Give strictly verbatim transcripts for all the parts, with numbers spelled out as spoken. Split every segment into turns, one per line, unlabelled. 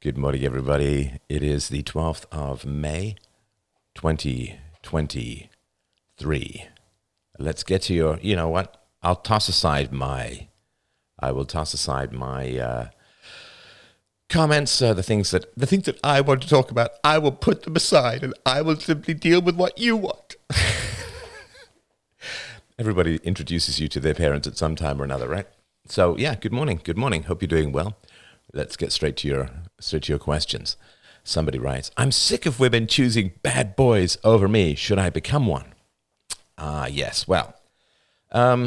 Good morning, everybody. It is the twelfth of May, twenty twenty-three. Let's get to your, you know what? I'll toss aside my, I will toss aside my uh, comments, uh, the things that, the things that I want to talk about. I will put them aside and I will simply deal with what you want. Everybody introduces you to their parents at some time or another, right? So yeah, good morning. Good morning. Hope you're doing well. Let's get straight to your straight to your questions. Somebody writes, I'm sick of women choosing bad boys over me. Should I become one? Ah, uh, yes. Well, um,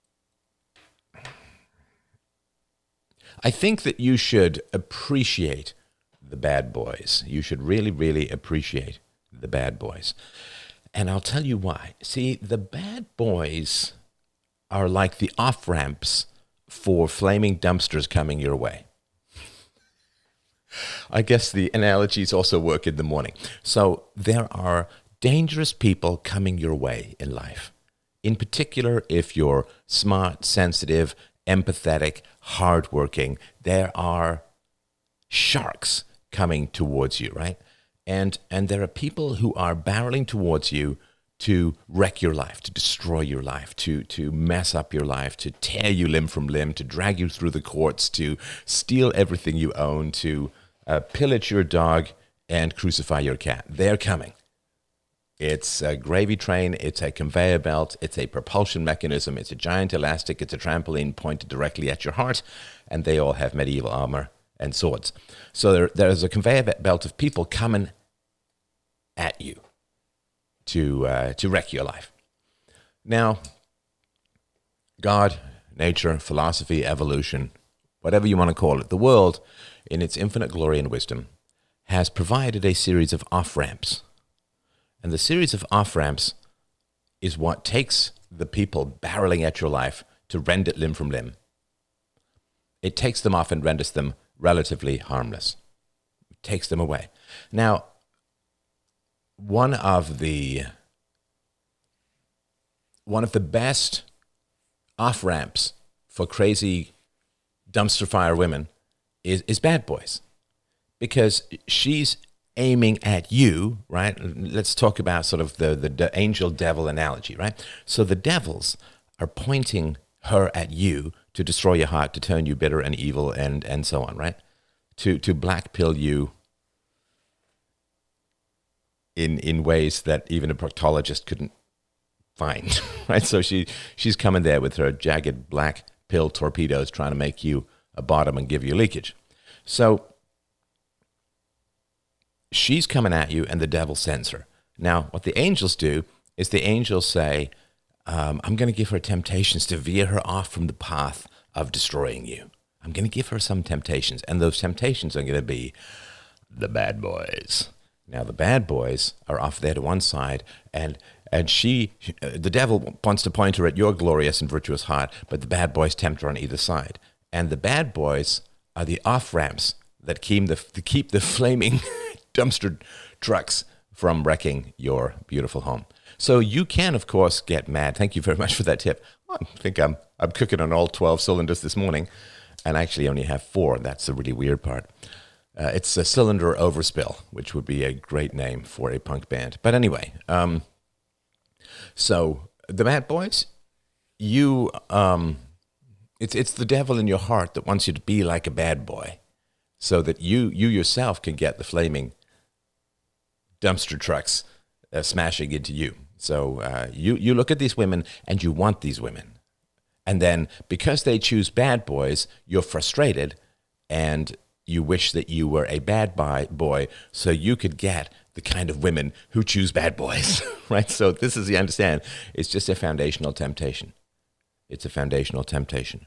I think that you should appreciate the bad boys. You should really, really appreciate the bad boys. And I'll tell you why. See, the bad boys are like the off-ramps for flaming dumpsters coming your way. I guess the analogies also work in the morning. So there are dangerous people coming your way in life. In particular, if you're smart, sensitive, empathetic, hardworking, there are sharks coming towards you, right? And and there are people who are barreling towards you to wreck your life, to destroy your life, to to mess up your life, to tear you limb from limb, to drag you through the courts, to steal everything you own, to uh, pillage your dog and crucify your cat. They're coming. It's a gravy train, it's a conveyor belt, it's a propulsion mechanism, it's a giant elastic, it's a trampoline pointed directly at your heart, and they all have medieval armor and swords. So there, there's a conveyor belt of people coming at you to uh, to wreck your life. Now, God, nature, philosophy, evolution, whatever you want to call it, the world, in its infinite glory and wisdom, has provided a series of off-ramps. And the series of off-ramps is what takes the people barreling at your life to rend it limb from limb. It takes them off and renders them relatively harmless. It takes them away. Now, one of the one of the best off-ramps for crazy dumpster fire women is, is bad boys. Because she's aiming at you, right? Let's talk about sort of the, the, the angel-devil analogy, right? So the devils are pointing her at you to destroy your heart, to turn you bitter and evil, and, and so on, right? To to black pill you in in ways that even a proctologist couldn't find, right? So she she's coming there with her jagged black pill torpedoes trying to make you a bottom and give you leakage. So she's coming at you and the devil sends her. Now, what the angels do is the angels say, um, I'm going to give her temptations to veer her off from the path of destroying you. I'm going to give her some temptations, and those temptations are going to be the bad boys. Now, the bad boys are off there to one side, and and she, the devil wants to point her at your glorious and virtuous heart, but the bad boys tempt her on either side. And the bad boys are the off-ramps that keep the, to keep the flaming dumpster trucks from wrecking your beautiful home. So you can, of course, get mad. Thank you very much for that tip. Well, I think I'm I'm cooking on all twelve cylinders this morning, and I actually only have four. That's the really weird part. Uh, it's a cylinder overspill, which would be a great name for a punk band. But anyway, um, so the bad boys, you, um, it's it's the devil in your heart that wants you to be like a bad boy, so that you you yourself can get the flaming dumpster trucks uh, smashing into you. So uh, you you look at these women and you want these women, and then because they choose bad boys, you're frustrated and you wish that you were a bad boy so you could get the kind of women who choose bad boys, right? So this is, you understand, it's just a foundational temptation. It's a foundational temptation.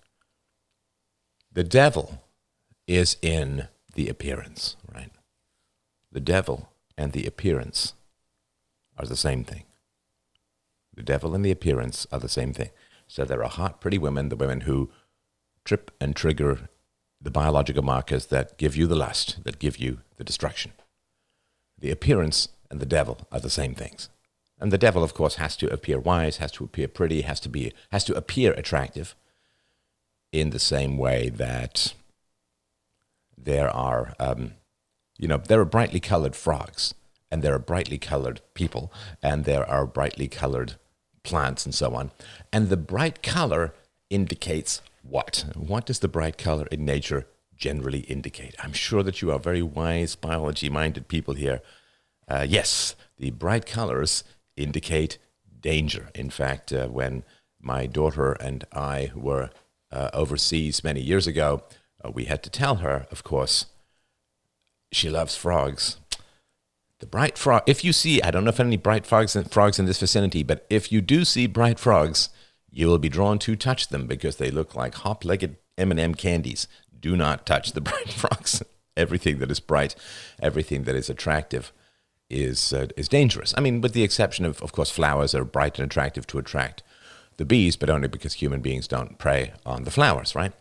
The devil is in the appearance, right? The devil and the appearance are the same thing. The devil and the appearance are the same thing. So there are hot, pretty women, the women who trip and trigger the biological markers that give you the lust, that give you the destruction. The appearance and the devil are the same things. And the devil, of course, has to appear wise, has to appear pretty, has to be, has to appear attractive in the same way that there are um, You know, there are brightly colored frogs, and there are brightly colored people, and there are brightly colored plants and so on. And the bright color indicates what? What does the bright color in nature generally indicate? I'm sure that you are very wise, biology-minded people here. Uh, yes, the bright colors indicate danger. In fact, uh, when my daughter and I were uh, overseas many years ago, uh, we had to tell her, of course, she loves frogs. The bright frog, if you see, I don't know if any bright frogs, frogs in this vicinity, but if you do see bright frogs, you will be drawn to touch them because they look like hop-legged M and M candies. Do not touch the bright frogs. Everything that is bright, everything that is attractive is uh, is dangerous. I mean, with the exception of, of course, flowers are bright and attractive to attract the bees, but only because human beings don't prey on the flowers, right?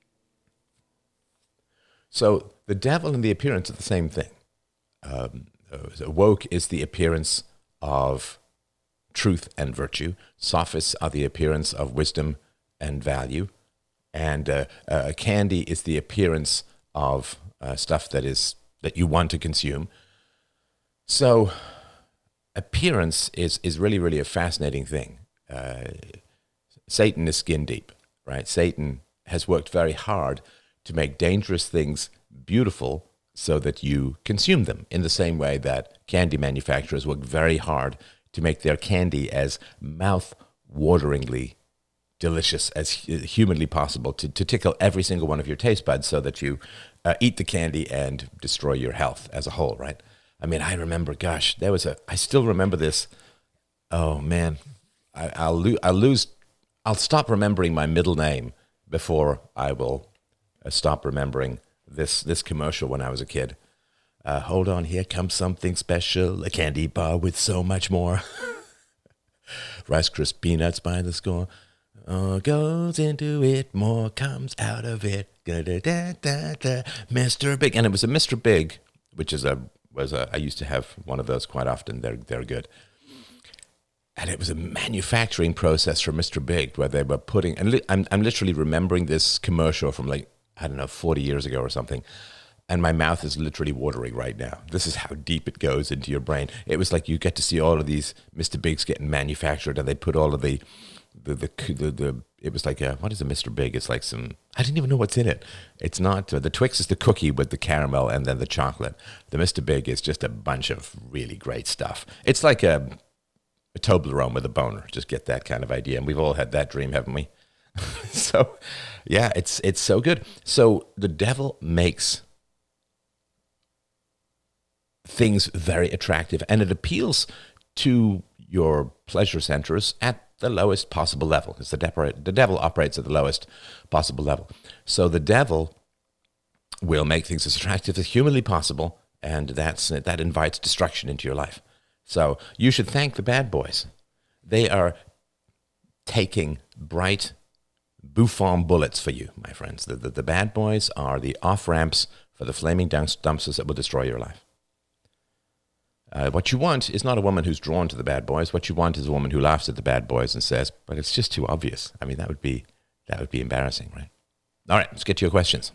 So the devil and the appearance are the same thing. Um, woke is the appearance of truth and virtue. Sophists are the appearance of wisdom and value. And uh, uh, candy is the appearance of uh, stuff that is that you want to consume. So appearance is, is really, really a fascinating thing. Uh, Satan is skin deep, right? Satan has worked very hard to make dangerous things beautiful so that you consume them, in the same way that candy manufacturers work very hard to make their candy as mouth-wateringly delicious as humanly possible, to, to tickle every single one of your taste buds so that you uh, eat the candy and destroy your health as a whole, right? I mean, I remember, gosh, there was a, I still remember this. Oh, man, I, I'll, lo- I'll lose, I'll stop remembering my middle name before I will uh, stop remembering this this commercial when I was a kid. Uh, hold on, here comes something special, a candy bar with so much more. Rice Crisp peanuts by the score. Oh, goes into it, more comes out of it. Da, da, da, da, da. Mister Big. And it was a Mister Big, which is a, was a, I used to have one of those quite often. They're, they're good. And it was a manufacturing process for Mister Big where they were putting, and li- I'm, I'm literally remembering this commercial from like, I don't know, forty years ago or something. And my mouth is literally watering right now. This is how deep it goes into your brain. It was like you get to see all of these Mister Bigs getting manufactured, and they put all of the, the, the, the, the it was like, a, what is a Mister Big? It's like some, I didn't even know what's in it. It's not, uh, the Twix is the cookie with the caramel and then the chocolate. The Mister Big is just a bunch of really great stuff. It's like a, a Toblerone with a boner. Just get that kind of idea. And we've all had that dream, haven't we? So, yeah, it's it's so good. So the devil makes things very attractive, and it appeals to your pleasure centers at the lowest possible level. It's the, de- the devil operates at the lowest possible level. So the devil will make things as attractive as humanly possible, and that's that invites destruction into your life. So you should thank the bad boys. They are taking bright Buffon bullets for you, my friends. The, the, the bad boys are the off-ramps for the flaming dumpsters that will destroy your life. Uh, what you want is not a woman who's drawn to the bad boys. What you want is a woman who laughs at the bad boys and says, but it's just too obvious. I mean, that would be that would be embarrassing, right? All right, let's get to your questions.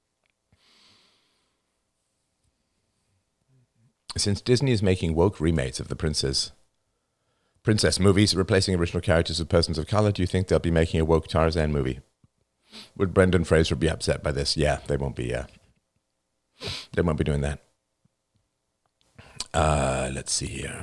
Since Disney is making woke remakes of the princess princess movies, replacing original characters with persons of color, do you think they'll be making a woke Tarzan movie? Would Brendan Fraser be upset by this? Yeah, they won't be. Uh, they won't be doing that. Uh, let's see here.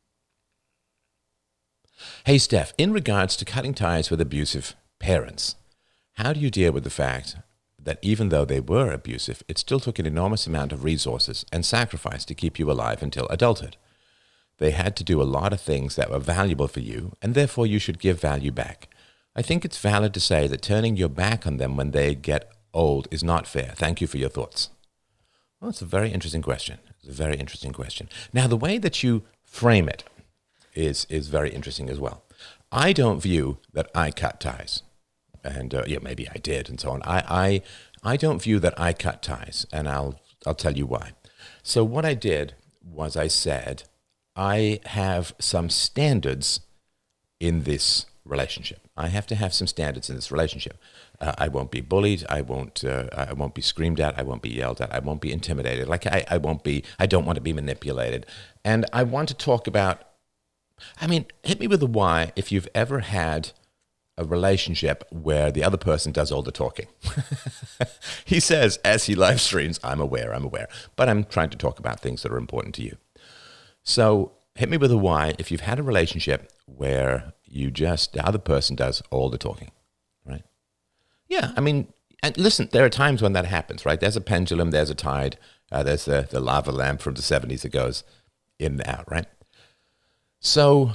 Hey, Steph, in regards to cutting ties with abusive parents, how do you deal with the fact that even though they were abusive, it still took an enormous amount of resources and sacrifice to keep you alive until adulthood? They had to do a lot of things that were valuable for you, and therefore you should give value back. I think it's valid to say that turning your back on them when they get old is not fair. Thank you for your thoughts. Well, it's a very interesting question. It's a very interesting question. Now, the way that you frame it is is very interesting as well. I don't view that I cut ties, and uh, yeah, maybe I did, and so on. I, I I don't view that I cut ties, and I'll I'll tell you why. So what I did was I said, I have some standards in this relationship. I have to have some standards in this relationship. Uh, I won't be bullied. I won't. Uh, I won't be screamed at. I won't be yelled at. I won't be intimidated. Like I, I won't be. I don't want to be manipulated. And I want to talk about. I mean, hit me with a why if you've ever had a relationship where the other person does all the talking. He says as he live streams, "I'm aware. I'm aware," but I'm trying to talk about things that are important to you. So hit me with a why if you've had a relationship where you just the other person does all the talking. Yeah, I mean, and listen, there are times when that happens, right? There's a pendulum, there's a tide, uh, there's the, the lava lamp from the seventies that goes in and out, right? So,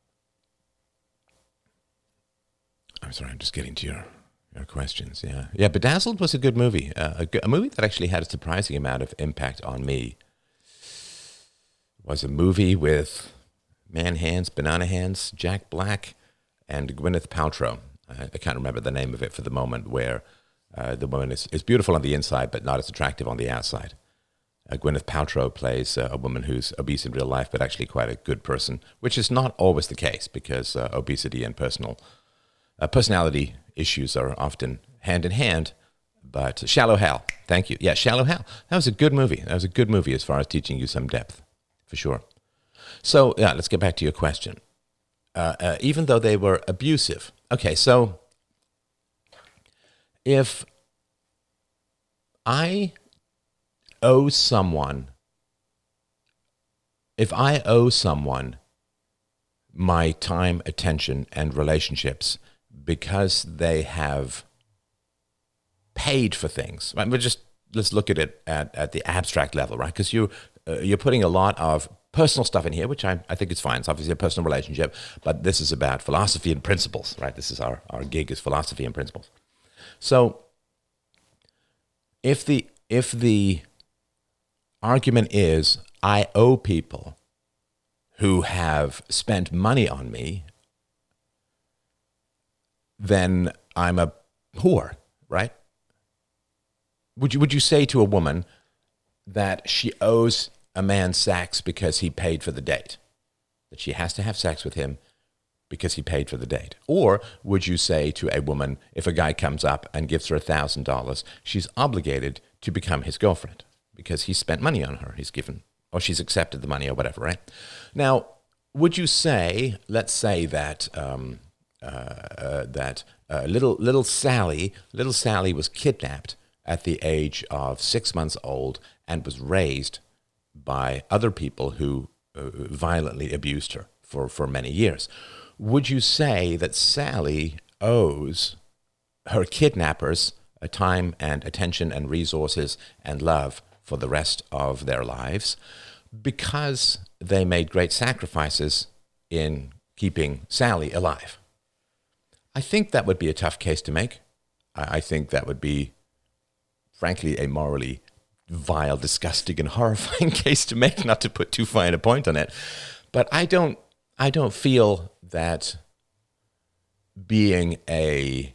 I'm sorry, I'm just getting to your, your questions, yeah. Yeah, Bedazzled was a good movie, uh, a, good, a movie that actually had a surprising amount of impact on me. It was a movie with Man Hands, Banana Hands, Jack Black, and Gwyneth Paltrow. I can't remember the name of it for the moment, where uh, the woman is, is beautiful on the inside, but not as attractive on the outside. Uh, Gwyneth Paltrow plays uh, a woman who's obese in real life, but actually quite a good person, which is not always the case because uh, obesity and personal uh, personality issues are often hand in hand. But Shallow Hal, thank you. Yeah, Shallow Hal. That was a good movie. That was a good movie as far as teaching you some depth, for sure. So, yeah, let's get back to your question. Uh, uh, even though they were abusive. Okay, so if I owe someone, if I owe someone my time, attention, and relationships because they have paid for things, right? But just let's look at it at, at the abstract level, right? Because you uh, you're putting a lot of personal stuff in here, which I, I think is fine. It's obviously a personal relationship, but this is about philosophy and principles, right? This is our, our gig is philosophy and principles. So if the if the argument is I owe people who have spent money on me, then I'm a whore, right? Would you would you say to a woman that she owes a man sex because he paid for the date, that she has to have sex with him because he paid for the date? Or would you say to a woman, if a guy comes up and gives her a thousand dollars, she's obligated to become his girlfriend because he spent money on her, he's given, or she's accepted the money or whatever, right? Now, would you say, let's say that um, uh, uh, that uh, little little Sally, little Sally was kidnapped at the age of six months old and was raised by other people who uh, violently abused her for, for many years. Would you say that Sally owes her kidnappers a time and attention and resources and love for the rest of their lives because they made great sacrifices in keeping Sally alive? I think that would be a tough case to make. I, I think that would be, frankly, a morally vile, disgusting, and horrifying case to make, not to put too fine a point on it. But I don't I don't feel that being a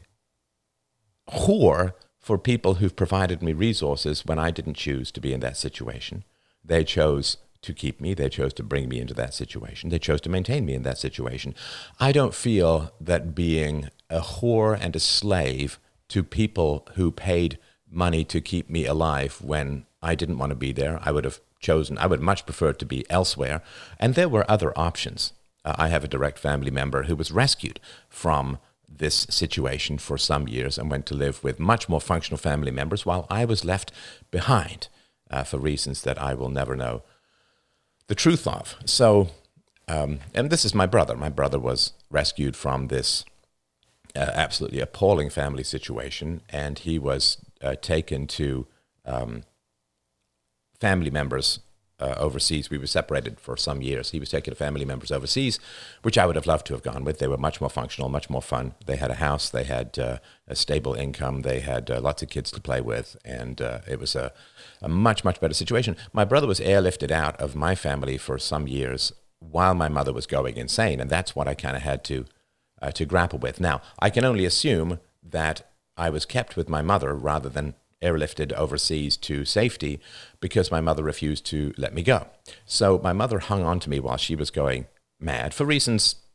whore for people who've provided me resources when I didn't choose to be in that situation. They chose to keep me. They chose to bring me into that situation. They chose to maintain me in that situation. I don't feel that being a whore and a slave to people who paid money to keep me alive when I didn't want to be there, I would have chosen, I would much prefer to be elsewhere. And there were other options. Uh, I have a direct family member who was rescued from this situation for some years and went to live with much more functional family members while I was left behind uh, for reasons that I will never know the truth of. So, um, and this is my brother. My brother was rescued from this uh, absolutely appalling family situation, and he was uh, taken to um, family members uh, overseas. We were separated for some years. He was taken to family members overseas, which I would have loved to have gone with. They were much more functional, much more fun. They had a house. They had uh, a stable income. They had uh, lots of kids to play with, and uh, it was a, a much, much better situation. My brother was airlifted out of my family for some years while my mother was going insane, and that's what I kind of had to uh, to grapple with. Now, I can only assume that I was kept with my mother rather than airlifted overseas to safety because my mother refused to let me go. So my mother hung on to me while she was going mad for reasons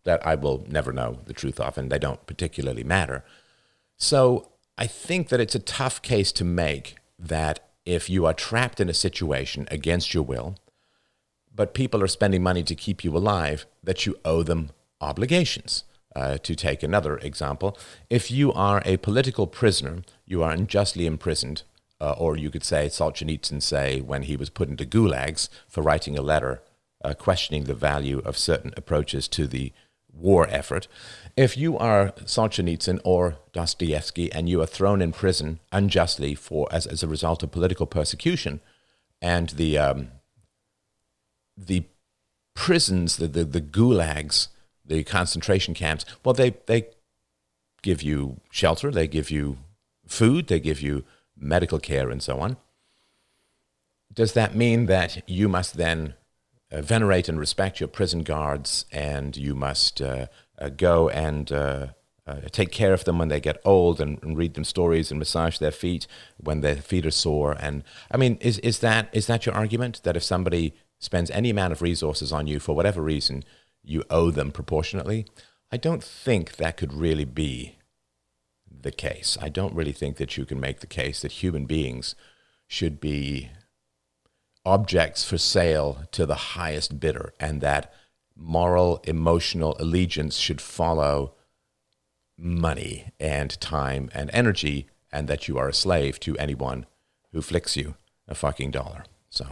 that I will never know the truth of, and they don't particularly matter. So I think that it's a tough case to make that if you are trapped in a situation against your will, but people are spending money to keep you alive, that you owe them obligations. Uh, to take another example, if you are a political prisoner, you are unjustly imprisoned, uh, or you could say Solzhenitsyn say when he was put into gulags for writing a letter uh, questioning the value of certain approaches to the war effort. If you are Solzhenitsyn or Dostoevsky and you are thrown in prison unjustly for as, as a result of political persecution, and the um, the prisons, the, the, the gulags, the concentration camps, well, they, they give you shelter, they give you food, they give you medical care, and so on. Does that mean that you must then uh, venerate and respect your prison guards, and you must uh, uh, go and uh, uh, take care of them when they get old, and, and read them stories and massage their feet when their feet are sore? And I mean, is is that is that your argument, that if somebody spends any amount of resources on you for whatever reason, you owe them proportionately? I don't think that could really be the case. I don't really think that you can make the case that human beings should be objects for sale to the highest bidder, and that moral, emotional allegiance should follow money and time and energy, and that you are a slave to anyone who flicks you a fucking dollar. So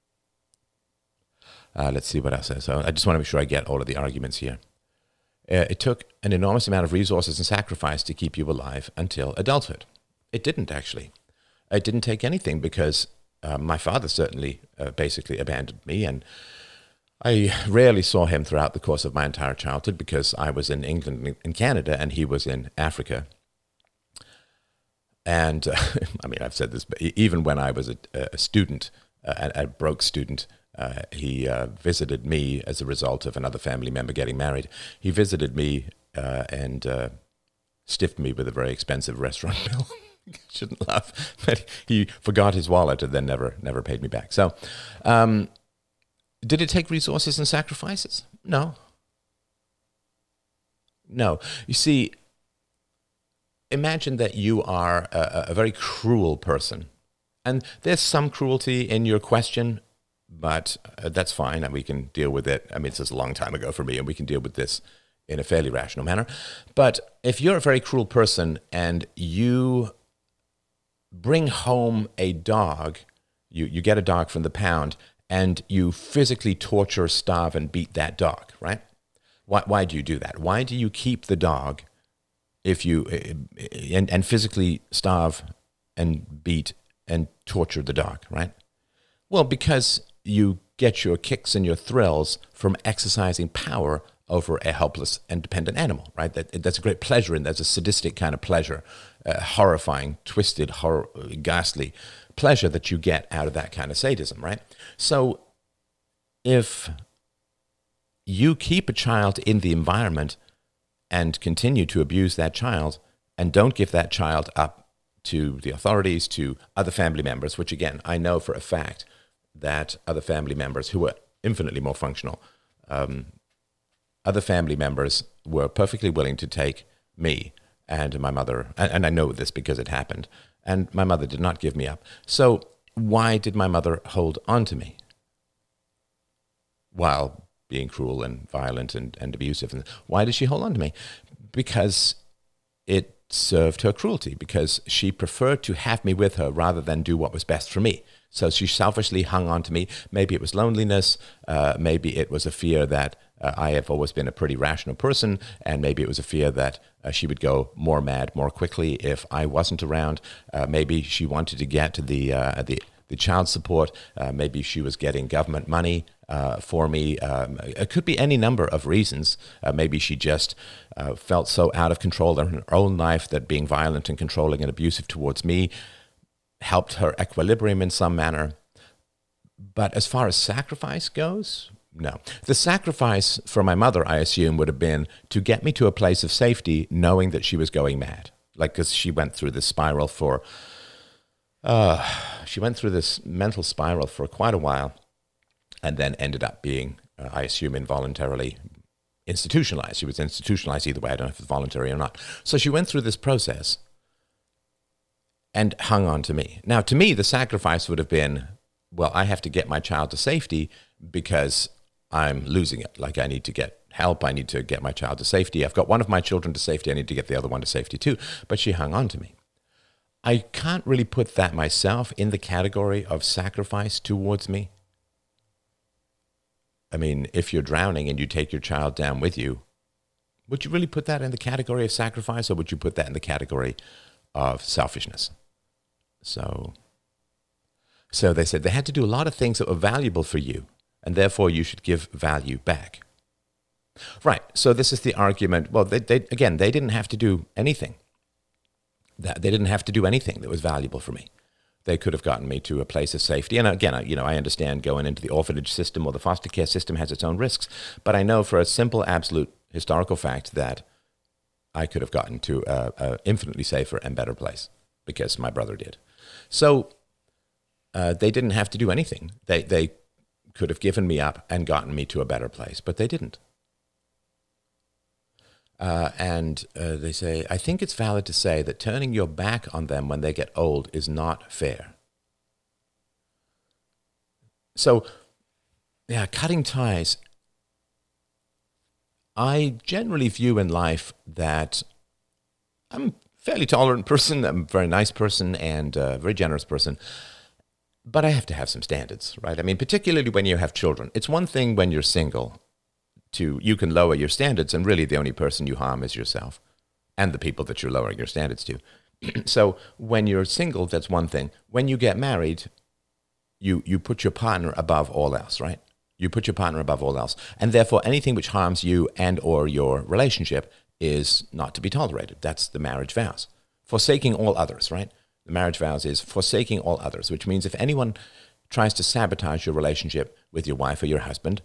Uh, let's see what else says. So I just want to make sure I get all of the arguments here. Uh, it took an enormous amount of resources and sacrifice to keep you alive until adulthood. It didn't, actually. It didn't take anything, because uh, my father certainly uh, basically abandoned me, and I rarely saw him throughout the course of my entire childhood, because I was in England and Canada and he was in Africa. And uh, I mean, I've said this, but even when I was a, a student, uh, a, a broke student, Uh, he uh, visited me as a result of another family member getting married. He visited me uh, and uh, stiffed me with a very expensive restaurant bill. Shouldn't laugh, but he forgot his wallet and then never never paid me back. So, um, did it take resources and sacrifices? No. No. You see, imagine that you are a, a very cruel person. And there's some cruelty in your question, but uh, that's fine, and we can deal with it. I mean, this is a long time ago for me, and we can deal with this in a fairly rational manner. But if you're a very cruel person and you bring home a dog, you, you get a dog from the pound, and you physically torture, starve, and beat that dog, right? Why, why do you do that? Why do you keep the dog if you and, and physically starve and beat and torture the dog, right? Well, because you get your kicks and your thrills from exercising power over a helpless and dependent animal, right? That, that's a great pleasure, and there's a sadistic kind of pleasure, uh, horrifying, twisted, horror, ghastly pleasure that you get out of that kind of sadism, right? So if you keep a child in the environment and continue to abuse that child and don't give that child up to the authorities, to other family members, which again, I know for a fact that other family members who were infinitely more functional, um, other family members were perfectly willing to take me and my mother, and, and I know this because it happened, and my mother did not give me up. So why did my mother hold on to me while being cruel and violent and, and abusive? And why did she hold on to me? Because it served her cruelty, because she preferred to have me with her rather than do what was best for me. So she selfishly hung on to me. Maybe it was loneliness. Uh, maybe it was a fear that uh, I have always been a pretty rational person, and maybe it was a fear that uh, she would go more mad more quickly if I wasn't around. Uh, maybe she wanted to get to the uh, the the child support. Uh, maybe she was getting government money uh, for me. Um, it could be any number of reasons. Uh, maybe she just uh, felt so out of control in her own life that being violent and controlling and abusive towards me helped her equilibrium in some manner. But as far as sacrifice goes, no. The sacrifice for my mother, I assume, would have been to get me to a place of safety, knowing that she was going mad. Like, because she went through this spiral for, uh, she went through this mental spiral for quite a while, and then ended up being, uh, I assume, involuntarily institutionalized. She was institutionalized either way. I don't know if it's voluntary or not. So she went through this process and hung on to me. Now, to me, the sacrifice would have been, well, I have to get my child to safety because I'm losing it. Like, I need to get help. I need to get my child to safety. I've got one of my children to safety. I need to get the other one to safety too. But she hung on to me. I can't really put that myself in the category of sacrifice towards me. I mean, if you're drowning and you take your child down with you, would you really put that in the category of sacrifice, or would you put that in the category of selfishness? So, so they said they had to do a lot of things that were valuable for you, and therefore you should give value back. Right, so this is the argument. Well, they, they, again, they didn't have to do anything. That They didn't have to do anything that was valuable for me. They could have gotten me to a place of safety. And again, I, you know, I understand going into the orphanage system or the foster care system has its own risks. But I know for a simple, absolute historical fact that I could have gotten to a, a infinitely safer and better place because my brother did. So uh, they didn't have to do anything. They they could have given me up and gotten me to a better place, but they didn't. Uh, and uh, they say, I think it's valid to say that turning your back on them when they get old is not fair. So, yeah, cutting ties. I generally view in life that I'm a fairly tolerant person, I'm a very nice person, and a very generous person. But I have to have some standards, right? I mean, particularly when you have children. It's one thing when you're single. To you can lower your standards, and really the only person you harm is yourself and the people that you're lowering your standards to. So when you're single, that's one thing. When you get married, you you put your partner above all else, right? You put your partner above all else, and therefore anything which harms you and or your relationship is not to be tolerated. That's the marriage vows. Forsaking all others, right? The marriage vows is forsaking all others, which means if anyone tries to sabotage your relationship with your wife or your husband,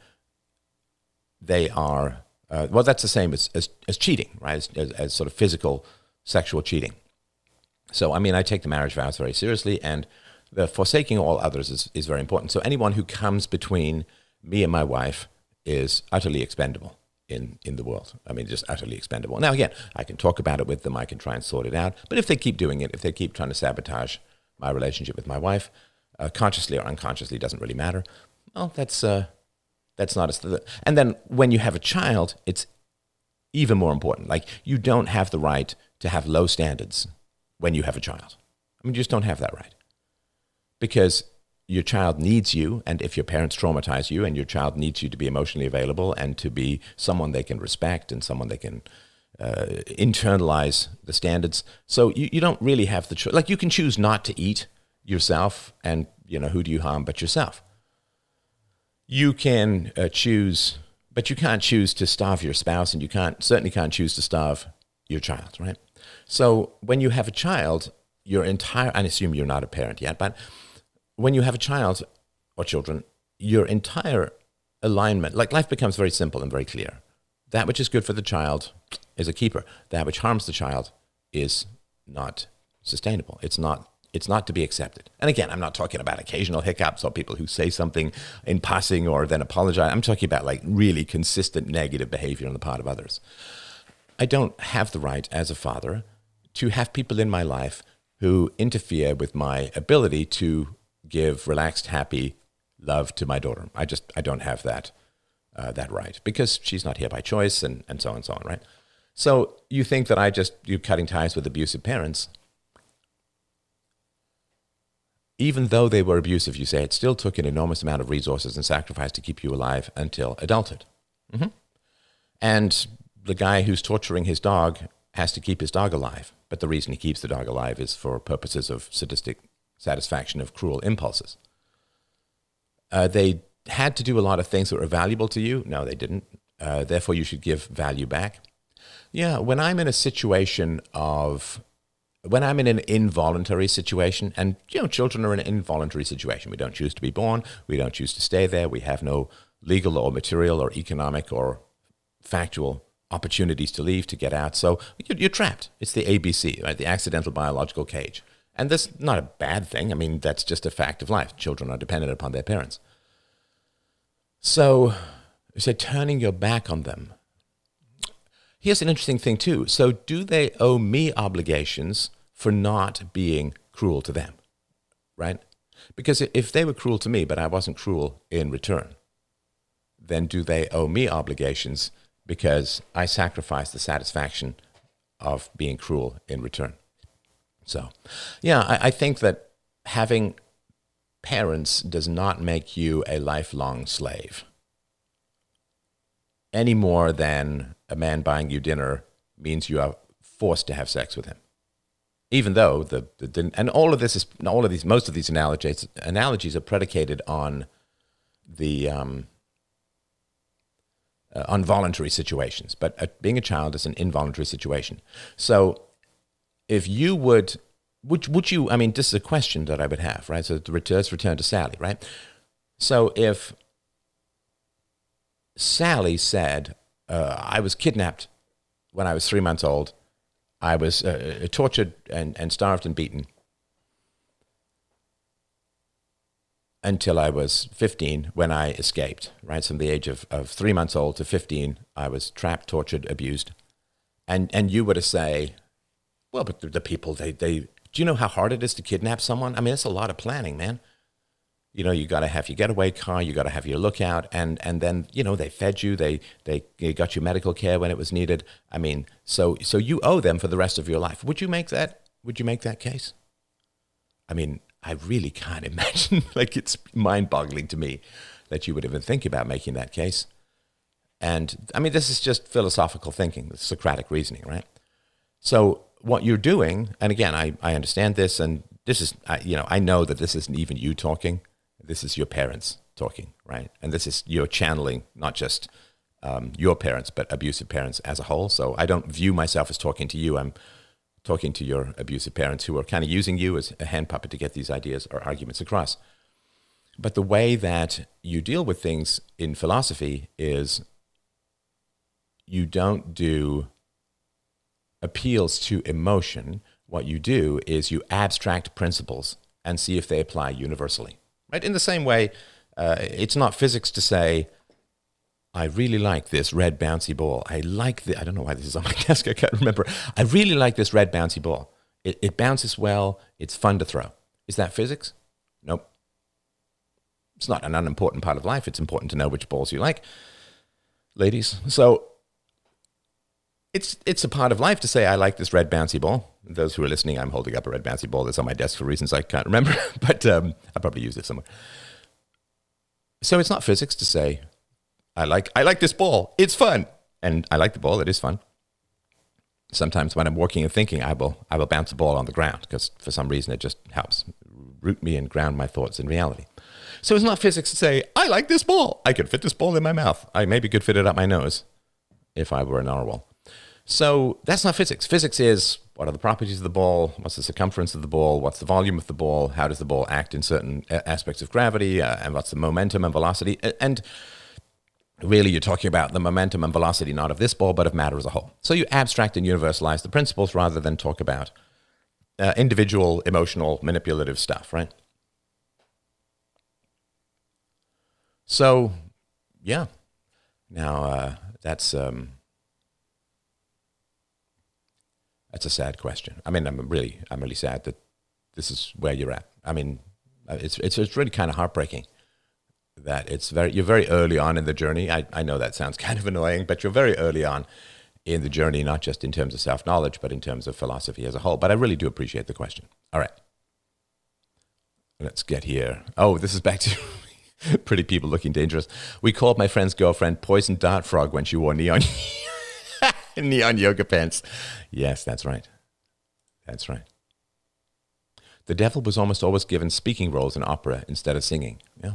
they are, uh, well, that's the same as, as, as cheating, right? As, as, as sort of physical, sexual cheating. So, I mean, I take the marriage vows very seriously, and the forsaking all others is, is very important. So anyone who comes between me and my wife is utterly expendable in, in the world. I mean, just utterly expendable. Now, again, I can talk about it with them. I can try and sort it out. But if they keep doing it, if they keep trying to sabotage my relationship with my wife, uh, consciously or unconsciously, doesn't really matter. Well, that's... Uh, That's not a, and then when you have a child, it's even more important. Like, you don't have the right to have low standards when you have a child. I mean, you just don't have that right. Because your child needs you, and if your parents traumatize you, and your child needs you to be emotionally available and to be someone they can respect and someone they can uh, internalize the standards. So you, you don't really have the choice. Like, you can choose not to eat yourself, and, you know, who do you harm but yourself? You can uh, choose, but you can't choose to starve your spouse, and you can't certainly can't choose to starve your child, right? So when you have a child, your entire, I assume you're not a parent yet, but when you have a child or children, your entire alignment, like, life becomes very simple and very clear. That which is good for the child is a keeper. That which harms the child is not sustainable. It's not It's not to be accepted. And again, I'm not talking about occasional hiccups or people who say something in passing or then apologize. I'm talking about, like, really consistent negative behavior on the part of others. I don't have the right as a father to have people in my life who interfere with my ability to give relaxed, happy love to my daughter. I just, I don't have that, uh, that right, because she's not here by choice, and, and so on and so on, right? So you think that I just, you're cutting ties with abusive parents. Even though they were abusive, you say, it still took an enormous amount of resources and sacrifice to keep you alive until adulthood. Mm-hmm. And the guy who's torturing his dog has to keep his dog alive. But the reason he keeps the dog alive is for purposes of sadistic satisfaction of cruel impulses. Uh, they had to do a lot of things that were valuable to you. No, they didn't. Uh, therefore, you should give value back. Yeah, when I'm in a situation of... When I'm in an involuntary situation, and, you know, children are in an involuntary situation. We don't choose to be born. We don't choose to stay there. We have no legal or material or economic or factual opportunities to leave, to get out. So you're trapped. It's the A B C, right? The accidental biological cage. And that's not a bad thing. I mean, that's just a fact of life. Children are dependent upon their parents. So you said turning your back on them. here's an interesting thing too. So do they owe me obligations for not being cruel to them, right? Because if they were cruel to me, but I wasn't cruel in return, then do they owe me obligations because I sacrificed the satisfaction of being cruel in return? So, yeah, I, I think that having parents does not make you a lifelong slave any more than a man buying you dinner means you are forced to have sex with him. Even though the, the and all of this is all of these most of these analogies analogies are predicated on the um, uh, on voluntary situations, but uh, being a child is an involuntary situation. So, if you would, would would you? I mean, this is a question that I would have, right? So let's return to Sally, right? So if Sally said, uh, "I was kidnapped when I was three months old. I was uh, tortured and, and starved and beaten until I was fifteen when I escaped," right? So from the age of, of three months old to fifteen, I was trapped, tortured, abused. And and you were to say, well, but the, the people, they, they, do you know how hard it is to kidnap someone? I mean, it's a lot of planning, man. You know, you got to have your getaway car, you got to have your lookout, and and then, you know, they fed you, they, they they got you medical care when it was needed. I mean, so so you owe them for the rest of your life. Would you make that? Would you make that case? I mean, I really can't imagine. Like, it's mind-boggling to me that you would even think about making that case. And I mean, this is just philosophical thinking, Socratic reasoning, right? So what you're doing, and again, I I understand this, and this is, I, you know, I know that this isn't even you talking. This is your parents talking, right? And this is your channeling, not just um, your parents, but abusive parents as a whole. So I don't view myself as talking to you. I'm talking to your abusive parents who are kind of using you as a hand puppet to get these ideas or arguments across. But the way that you deal with things in philosophy is you don't do appeals to emotion. What you do is you abstract principles and see if they apply universally. Right? In the same way, uh, it's not physics to say, I really like this red bouncy ball. I like the, I don't know why this is on my desk, I can't remember. I really like this red bouncy ball. It, it bounces well, it's fun to throw. Is that physics? Nope. It's not an unimportant part of life. It's important to know which balls you like, ladies. So it's it's a part of life to say, I like this red bouncy ball. Those who are listening, I'm holding up a red bouncy ball that's on my desk for reasons I can't remember, but um, I'll probably use it somewhere. So it's not physics to say, I like I like this ball, it's fun. And I like the ball, it is fun. Sometimes when I'm working and thinking, I will I will bounce a ball on the ground because for some reason it just helps root me and ground my thoughts in reality. So it's not physics to say, I like this ball. I could fit this ball in my mouth. I maybe could fit it up my nose if I were a narwhal. So that's not physics. Physics is, what are the properties of the ball? What's the circumference of the ball? What's the volume of the ball? How does the ball act in certain aspects of gravity? Uh, and what's the momentum and velocity? And really, you're talking about the momentum and velocity, not of this ball, but of matter as a whole. So you abstract and universalize the principles rather than talk about uh, individual, emotional, manipulative stuff, right? So, yeah. Now, uh, that's... Um, That's a sad question. I mean, I'm really, I'm really sad that this is where you're at. I mean, it's it's it's really kind of heartbreaking that it's very you're very early on in the journey. I I know that sounds kind of annoying, but you're very early on in the journey, not just in terms of self-knowledge, but in terms of philosophy as a whole. But I really do appreciate the question. All right, let's get here. Oh, this is back to pretty people looking dangerous. We called my friend's girlfriend Poison Dart Frog when she wore neon. Neon yoga pants. Yes, that's right. That's right. The devil was almost always given speaking roles in opera instead of singing. Yeah.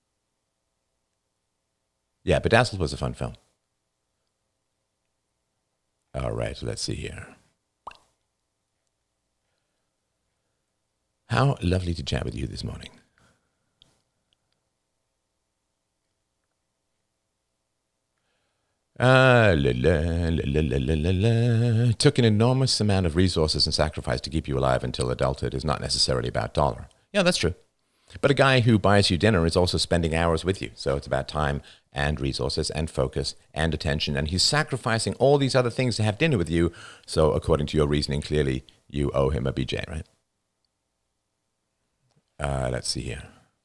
Yeah, Bedazzled was a fun film. All right, let's see here. How lovely to chat with you this morning. Uh, la, la, la, la, la, la, la. Took an enormous amount of resources and sacrifice to keep you alive until adulthood is not necessarily about dollar. Yeah, that's true. But a guy who buys you dinner is also spending hours with you. So it's about time and resources and focus and attention. And he's sacrificing all these other things to have dinner with you. So according to your reasoning, clearly you owe him a B J, right? Uh, let's see here.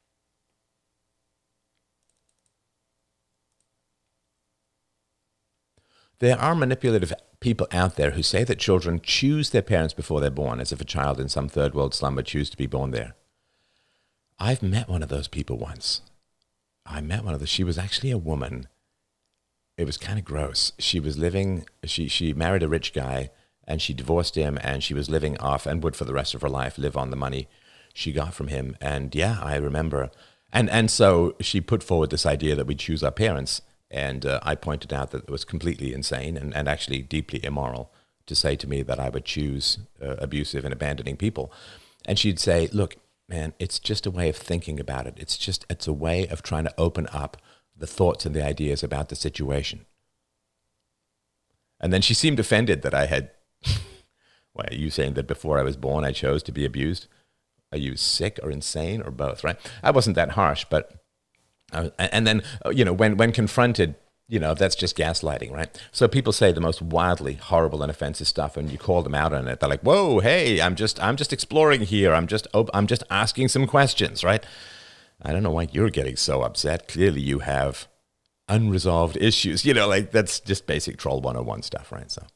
There are manipulative people out there who say that children choose their parents before they're born, as if a child in some third world slum would choose to be born there. I've met one of those people once. I met one of those. She was actually a woman. It was kind of gross. She was living, she, she married a rich guy, and she divorced him, and she was living off, and would for the rest of her life live on the money she got from him. And yeah, I remember. And, and so she put forward this idea that we choose our parents. And uh, I pointed out that it was completely insane and, and actually deeply immoral to say to me that I would choose uh, abusive and abandoning people. And she'd say, look, man, it's just a way of thinking about it. It's just, it's a way of trying to open up the thoughts and the ideas about the situation. And then she seemed offended that I had, why are you saying that before I was born I chose to be abused? Are you sick or insane or both, right? I wasn't that harsh, but Uh, and then, you know, when, when confronted, you know, that's just gaslighting, right? So people say the most wildly horrible and offensive stuff, and you call them out on it. They're like, "Whoa, hey, I'm just, I'm just exploring here. I'm just, op- I'm just asking some questions, right?" I don't know why you're getting so upset. Clearly, you have unresolved issues. You know, like that's just basic Troll one oh one stuff, right? So,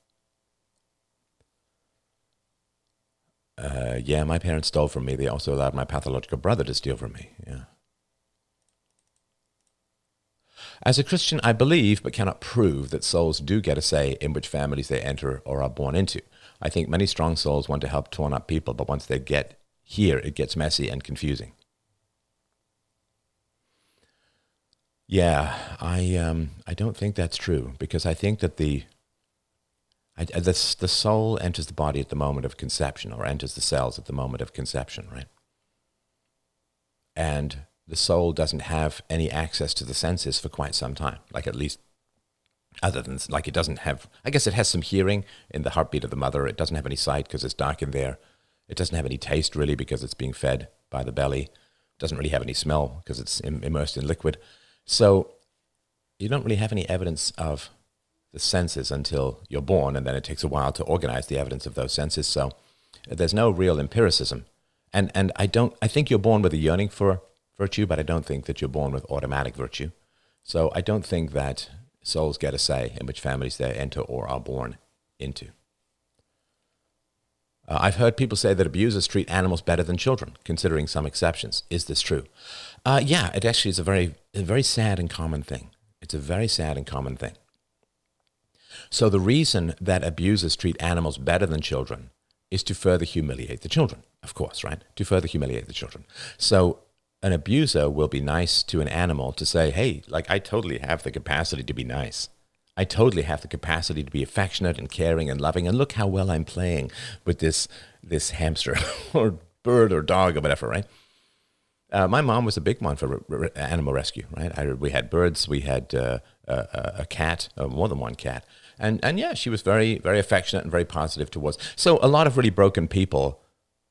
uh, yeah, my parents stole from me. They also allowed my pathological brother to steal from me. Yeah. As a Christian, I believe but cannot prove that souls do get a say in which families they enter or are born into. I think many strong souls want to help torn up people, but once they get here, it gets messy and confusing. Yeah, I um, I don't think that's true, because I think that the I, the, the soul enters the body at the moment of conception, or enters the cells at the moment of conception, right? And the soul doesn't have any access to the senses for quite some time, like at least other than, like it doesn't have, I guess it has some hearing in the heartbeat of the mother. It doesn't have any sight because it's dark in there. It doesn't have any taste really because it's being fed by the belly. It doesn't really have any smell because it's im- immersed in liquid. So you don't really have any evidence of the senses until you're born, and then it takes a while to organize the evidence of those senses. So there's no real empiricism. And and I don't, I think you're born with a yearning for virtue, but I don't think that you're born with automatic virtue. So I don't think that souls get a say in which families they enter or are born into. Uh, I've heard people say that abusers treat animals better than children, considering some exceptions. Is this true? Uh, yeah, it actually is a very, a very sad and common thing. It's a very sad and common thing. So the reason that abusers treat animals better than children is to further humiliate the children, of course, right? To further humiliate the children. So an abuser will be nice to an animal to say, hey, like I totally have the capacity to be nice. I totally have the capacity to be affectionate and caring and loving. And look how well I'm playing with this this hamster or bird or dog or whatever, right? Uh, my mom was a big one for re- re- animal rescue, right? I, we had birds, we had uh, a, a cat, uh, more than one cat. And, and yeah, she was very, very affectionate and very positive towards. So a lot of really broken people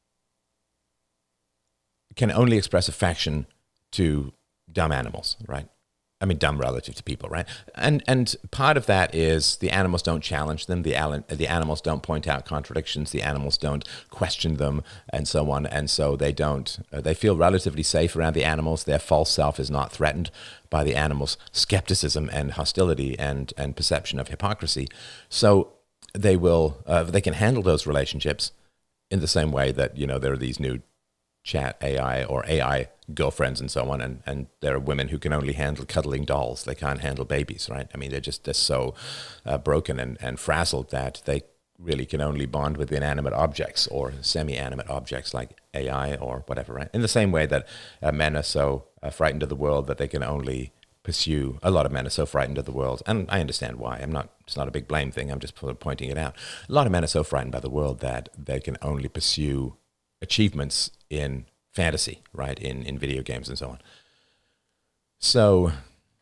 can only express affection to dumb animals, right? I mean, dumb relative to people, right? And and part of that is the animals don't challenge them. The, al- the animals don't point out contradictions. The animals don't question them and so on. And so they don't, uh, they feel relatively safe around the animals. Their false self is not threatened by the animals' skepticism and hostility and, and perception of hypocrisy. So they will, uh, they can handle those relationships in the same way that, you know, there are these new chat A I or A I girlfriends and so on, and, and there are women who can only handle cuddling dolls. They can't handle babies, right? I mean, they're just they're so uh, broken and, and frazzled that they really can only bond with inanimate objects or semi-animate objects like A I or whatever, right? In the same way that uh, men are so uh, frightened of the world that they can only pursue, a lot of men are so frightened of the world, and I understand why. I'm not, it's not a big blame thing, I'm just pointing it out. A lot of men are so frightened by the world that they can only pursue achievements in fantasy, right, in, in video games and so on. So,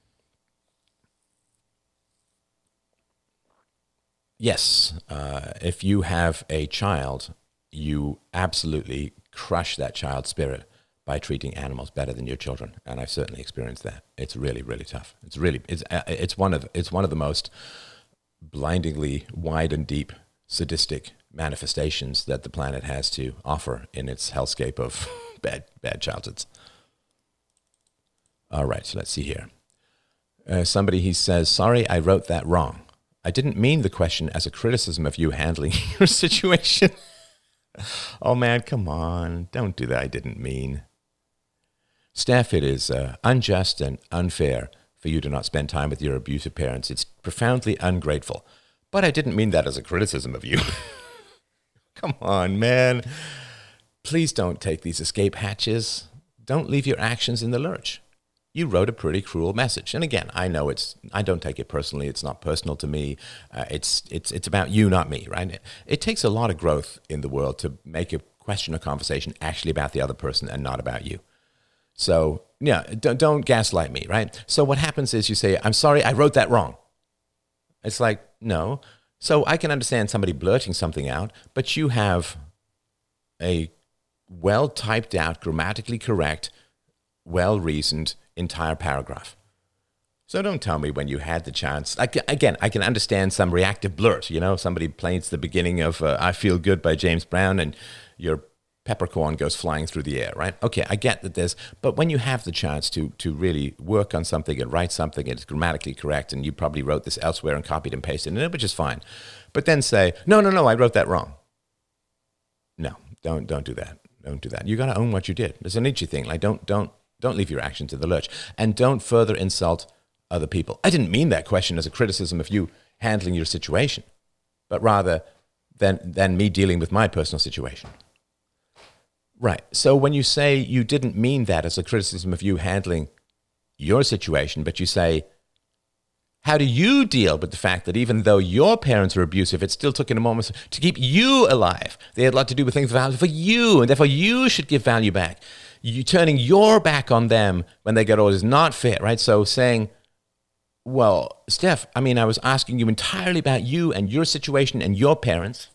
yes, uh, if you have a child, you absolutely crush that child's spirit by treating animals better than your children, and I've certainly experienced that. It's really, really tough. It's really, it's uh, it's one of it's one of the most blindingly wide and deep sadistic manifestations that the planet has to offer in its hellscape of bad bad childhoods. All right, so let's see here. Uh, somebody, he says, sorry, I wrote that wrong. I didn't mean the question as a criticism of you handling your situation. Oh man, come on, don't do that. I didn't mean. Steph, it is uh, unjust and unfair for you to not spend time with your abusive parents. It's profoundly ungrateful. But I didn't mean that as a criticism of you. Come on, man. Please don't take these escape hatches. Don't leave your actions in the lurch. You wrote a pretty cruel message. And again, I know it's, I don't take it personally. It's not personal to me. Uh, it's, it's, it's about you, not me, right? It, it takes a lot of growth in the world to make a question or conversation actually about the other person and not about you. So yeah, don't, don't gaslight me, right? So what happens is you say, I'm sorry, I wrote that wrong. It's like, no. So I can understand somebody blurting something out, but you have a well typed out, grammatically correct, well-reasoned entire paragraph. So don't tell me when you had the chance. Like, again, I can understand some reactive blurt. You know, somebody plays the beginning of uh, I Feel Good by James Brown and your peppercorn goes flying through the air, right? Okay, I get that there's, but when you have the chance to to really work on something and write something and it's grammatically correct and you probably wrote this elsewhere and copied and pasted it, which is fine. But then say, no, no, no, I wrote that wrong. No, don't don't do that. Don't do that. You got to own what you did. It's a Nietzsche thing. Like, don't don't don't leave your actions in the lurch, and don't further insult other people. I didn't mean that question as a criticism of you handling your situation, but rather than than me dealing with my personal situation. Right. So when you say you didn't mean that as a criticism of you handling your situation, but you say, how do you deal with the fact that even though your parents were abusive, it still took in a moment to keep you alive? They had a lot to do with things of value for you, and therefore you should give value back. You turning your back on them when they get old is not fair, right? So saying, well, Steph, I mean, I was asking you entirely about you and your situation and your parents.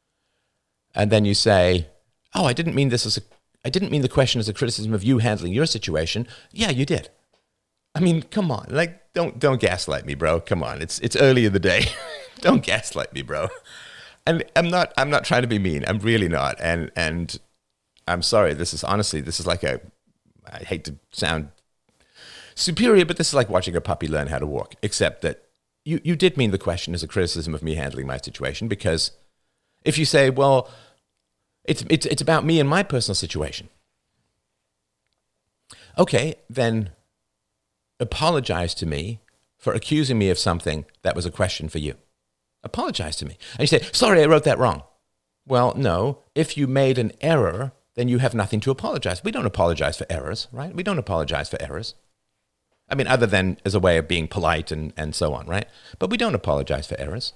And then you say, oh, I didn't mean this as a, I didn't mean the question as a criticism of you handling your situation. Yeah, you did. I mean, come on, like, don't don't gaslight me, bro. Come on, it's it's early in the day. Don't gaslight me, bro. And I'm not I'm not trying to be mean. I'm really not. And and I'm sorry. This is honestly, this is like a, I hate to sound superior, but this is like watching a puppy learn how to walk. Except that you you did mean the question as a criticism of me handling my situation, because if you say, well, It's, it's it's about me and my personal situation. Okay, then apologize to me for accusing me of something that was a question for you. Apologize to me. And you say, sorry, I wrote that wrong. Well, no, if you made an error, then you have nothing to apologize. We don't apologize for errors, right? We don't apologize for errors. I mean, other than as a way of being polite and, and so on, right? But we don't apologize for errors.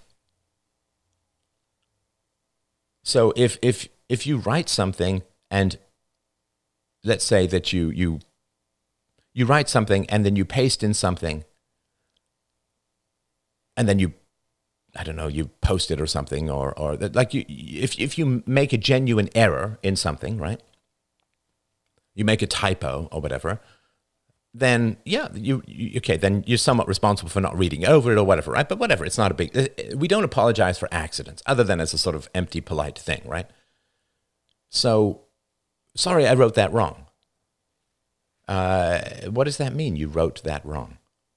So if if if you write something and let's say that you you you write something and then you paste in something and then you, I don't know, you post it or something, or or that, like you if if you make a genuine error in something, right? You make a typo or whatever, then yeah, you, you okay, then you're somewhat responsible for not reading over it or whatever, right? But whatever, it's not a big, we don't apologize for accidents other than as a sort of empty, polite thing, right? So, sorry, I wrote that wrong. Uh, what does that mean? You wrote that wrong.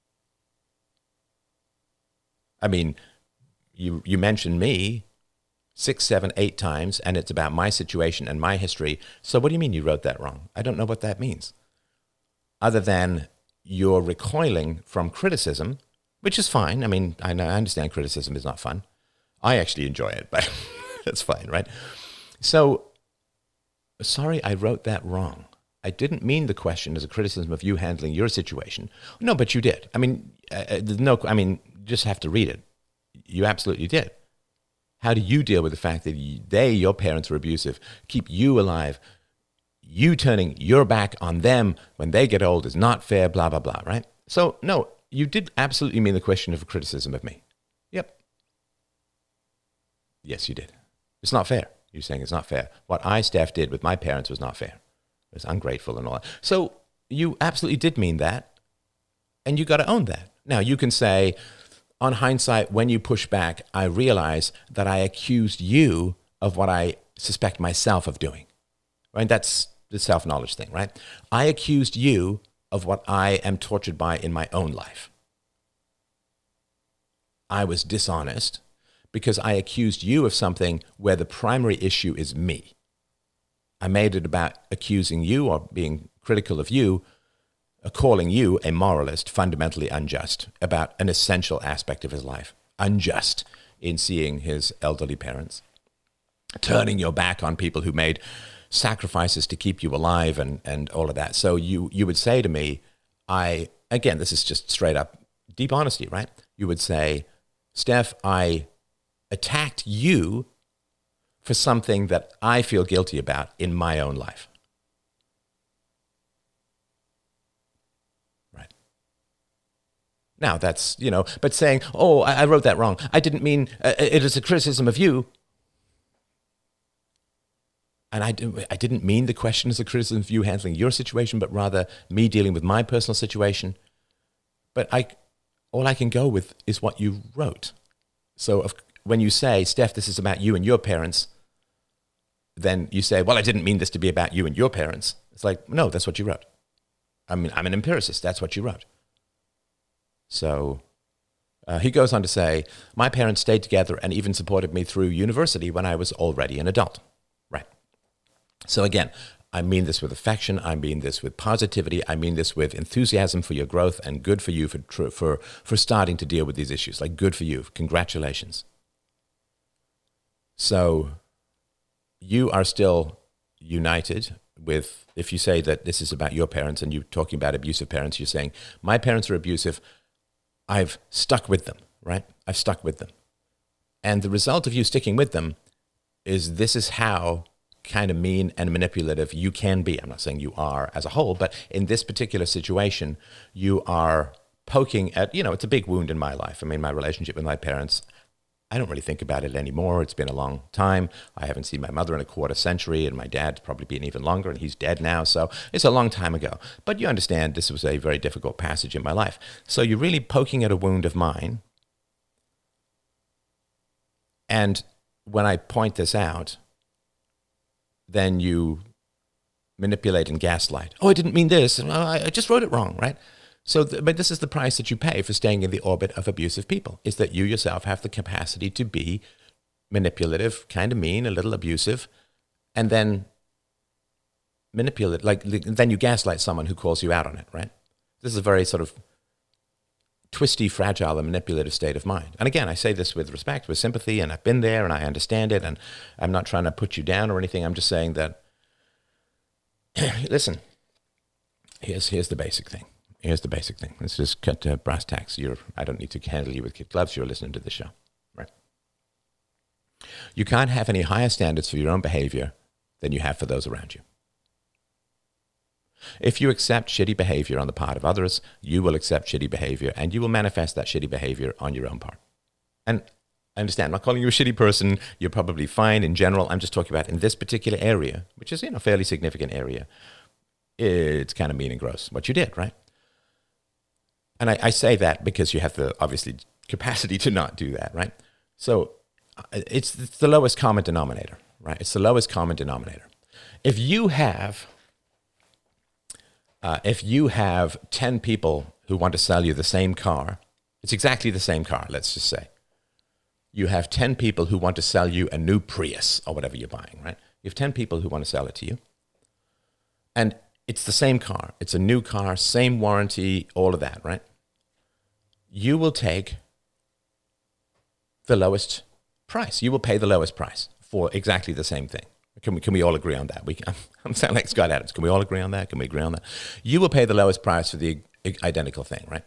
I mean, you you mentioned me six, seven, eight times, and it's about my situation and my history. So what do you mean you wrote that wrong? I don't know what that means. Other than you're recoiling from criticism, which is fine. I mean, I know, I understand criticism is not fun. I actually enjoy it, but that's fine, right? So, sorry, I wrote that wrong. I didn't mean the question as a criticism of you handling your situation. No, but you did. I mean, uh, there's no. I mean, you just have to read it. You absolutely did. How do you deal with the fact that you, they, your parents, were abusive, keep you alive? You turning your back on them when they get old is not fair, blah, blah, blah, right? So, no, you did absolutely mean the question of a criticism of me. Yep. Yes, you did. It's not fair. You're saying it's not fair. What I, Steph, did with my parents was not fair. It's ungrateful and all that. So you absolutely did mean that, and you got to own that. Now, you can say, on hindsight, when you push back, I realize that I accused you of what I suspect myself of doing. Right? That's the self-knowledge thing, right? I accused you of what I am tortured by in my own life. I was dishonest because I accused you of something where the primary issue is me. I made it about accusing you or being critical of you, uh, calling you a moralist, fundamentally unjust about an essential aspect of his life, unjust in seeing his elderly parents, turning your back on people who made sacrifices to keep you alive and, and all of that. So you, you would say to me, I, again, this is just straight up deep honesty, right? You would say, Steph, I attacked you for something that I feel guilty about in my own life. Right. Now that's, you know, but saying, oh, I, I wrote that wrong. I didn't mean, uh, it is a criticism of you. And I, do, I didn't mean the question as a criticism of you handling your situation, but rather me dealing with my personal situation. But I, all I can go with is what you wrote. So if, when you say, Steph, this is about you and your parents, then you say, well, I didn't mean this to be about you and your parents. It's like, no, that's what you wrote. I mean, I'm an empiricist. That's what you wrote. So uh, he goes on to say, my parents stayed together and even supported me through university when I was already an adult. Right. So again, I mean this with affection. I mean this with positivity. I mean this with enthusiasm for your growth and good for you for, for, for starting to deal with these issues. Like, good for you. Congratulations. So you are still united with, if you say that this is about your parents and you're talking about abusive parents, you're saying, my parents are abusive. I've stuck with them, right? I've stuck with them. And the result of you sticking with them is this is how kind of mean and manipulative you can be. I'm not saying you are as a whole, but in this particular situation, you are poking at, you know, it's a big wound in my life. I mean, my relationship with my parents, I don't really think about it anymore. It's been a long time. I haven't seen my mother in a quarter century, and my dad's probably been even longer, and he's dead now. So it's a long time ago. But you understand this was a very difficult passage in my life. So you're really poking at a wound of mine. And when I point this out, then you manipulate and gaslight. Oh, I didn't mean this. I just wrote it wrong, right? So, th- but this is the price that you pay for staying in the orbit of abusive people, is that you yourself have the capacity to be manipulative, kind of mean, a little abusive, and then manipulate, like, then you gaslight someone who calls you out on it, right? This is a very sort of twisty, fragile, and manipulative state of mind. And again, I say this with respect, with sympathy, and I've been there, and I understand it, and I'm not trying to put you down or anything. I'm just saying that, listen, here's here's the basic thing. Here's the basic thing. Let's just cut to brass tacks. You're, I don't need to handle you with kid gloves. You're listening to the show, right? You can't have any higher standards for your own behavior than you have for those around you. If you accept shitty behavior on the part of others, you will accept shitty behavior, and you will manifest that shitty behavior on your own part. And I understand, I'm not calling you a shitty person. You're probably fine in general. I'm just talking about in this particular area, which is, you know, a fairly significant area. It's kind of mean and gross what you did, right? And I, I say that because you have the, obviously, capacity to not do that, right? So it's, it's the lowest common denominator, right? It's the lowest common denominator. If you have, uh, if you have ten people who want to sell you the same car, it's exactly the same car, let's just say. You have ten people who want to sell you a new Prius or whatever you're buying, right? You have ten people who want to sell it to you. And it's the same car. It's a new car, same warranty, all of that, right? You will take the lowest price. You will pay the lowest price for exactly the same thing. Can we, can we all agree on that? We, I'm, I'm sounding like Scott Adams. Can we all agree on that? Can we agree on that? You will pay the lowest price for the identical thing, right?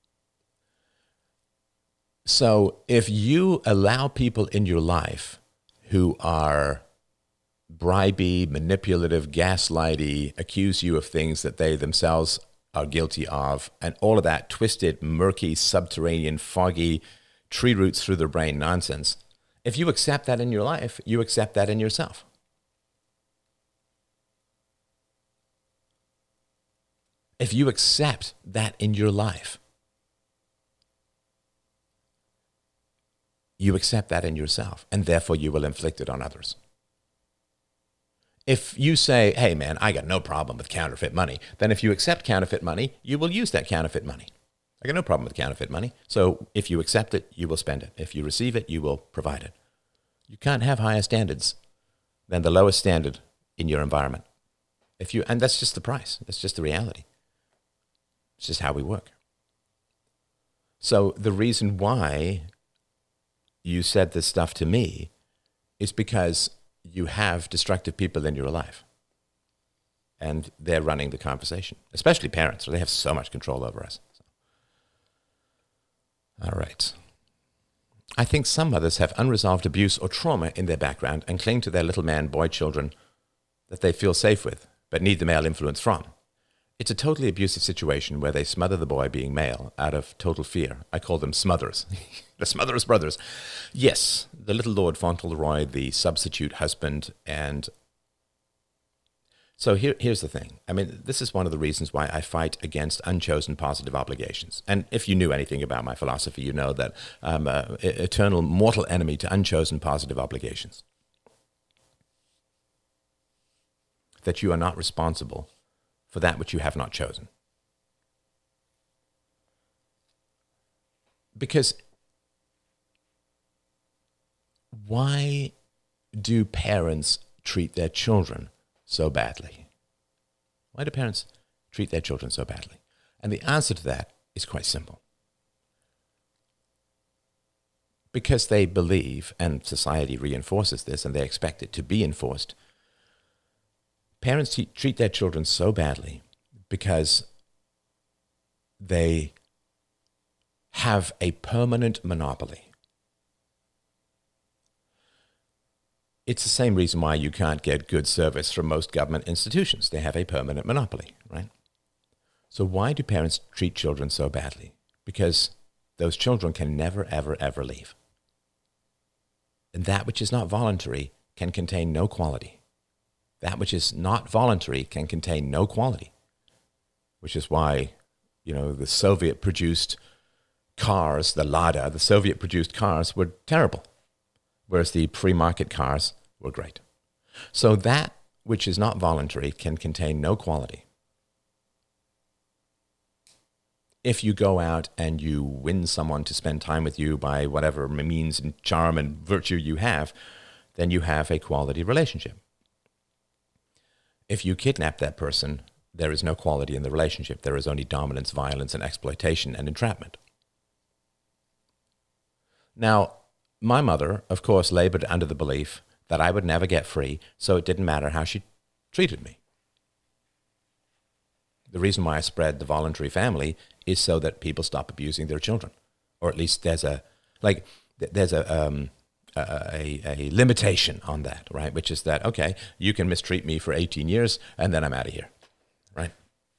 So if you allow people in your life who are bribey, manipulative, gaslighty, accuse you of things that they themselves are guilty of, and all of that twisted, murky, subterranean, foggy, tree roots through their brain nonsense, if you accept that in your life, you accept that in yourself. if you accept that in your life, you accept that in yourself, and therefore you will inflict it on others. If you say, hey man, I got no problem with counterfeit money, then if you accept counterfeit money, you will use that counterfeit money. I got no problem with counterfeit money. So if you accept it, you will spend it. If you receive it, you will provide it. You can't have higher standards than the lowest standard in your environment. If you, and that's just the price. That's just the reality. It's just how we work. So the reason why you said this stuff to me is because you have destructive people in your life. And they're running the conversation, especially parents. They have so much control over us. So. All right. I think some mothers have unresolved abuse or trauma in their background and cling to their little man, boy children that they feel safe with, but need the male influence from. It's a totally abusive situation where they smother the boy being male out of total fear. I call them smothers. The Smotherers brothers. Yes, the little Lord Fauntleroy, the substitute husband. And so here, here's the thing. I mean, this is one of the reasons why I fight against unchosen positive obligations. And if you knew anything about my philosophy, you know that I'm an eternal mortal enemy to unchosen positive obligations. That you are not responsible for that which you have not chosen. Because why do parents treat their children so badly? Why do parents treat their children so badly? And the answer to that is quite simple. Because they believe, and society reinforces this, and they expect it to be enforced, parents t- treat their children so badly because they have a permanent monopoly. It's the same reason why you can't get good service from most government institutions. They have a permanent monopoly, right? So why do parents treat children so badly? Because those children can never, ever, ever leave. And that which is not voluntary can contain no quality. That which is not voluntary can contain no quality, which is why, you know, the Soviet-produced cars, the Lada, the Soviet-produced cars were terrible, whereas the pre-market cars were great. So that which is not voluntary can contain no quality. If you go out and you win someone to spend time with you by whatever means and charm and virtue you have, then you have a quality relationship. If you kidnap that person, there is no quality in the relationship. There is only dominance, violence, and exploitation and entrapment. Now, my mother, of course, labored under the belief that I would never get free, so it didn't matter how she treated me. The reason why I spread the voluntary family is so that people stop abusing their children. Or at least there's a, like, there's a... Um, A, a limitation on that, right? Which is that, okay, you can mistreat me for eighteen years and then I'm out of here, right?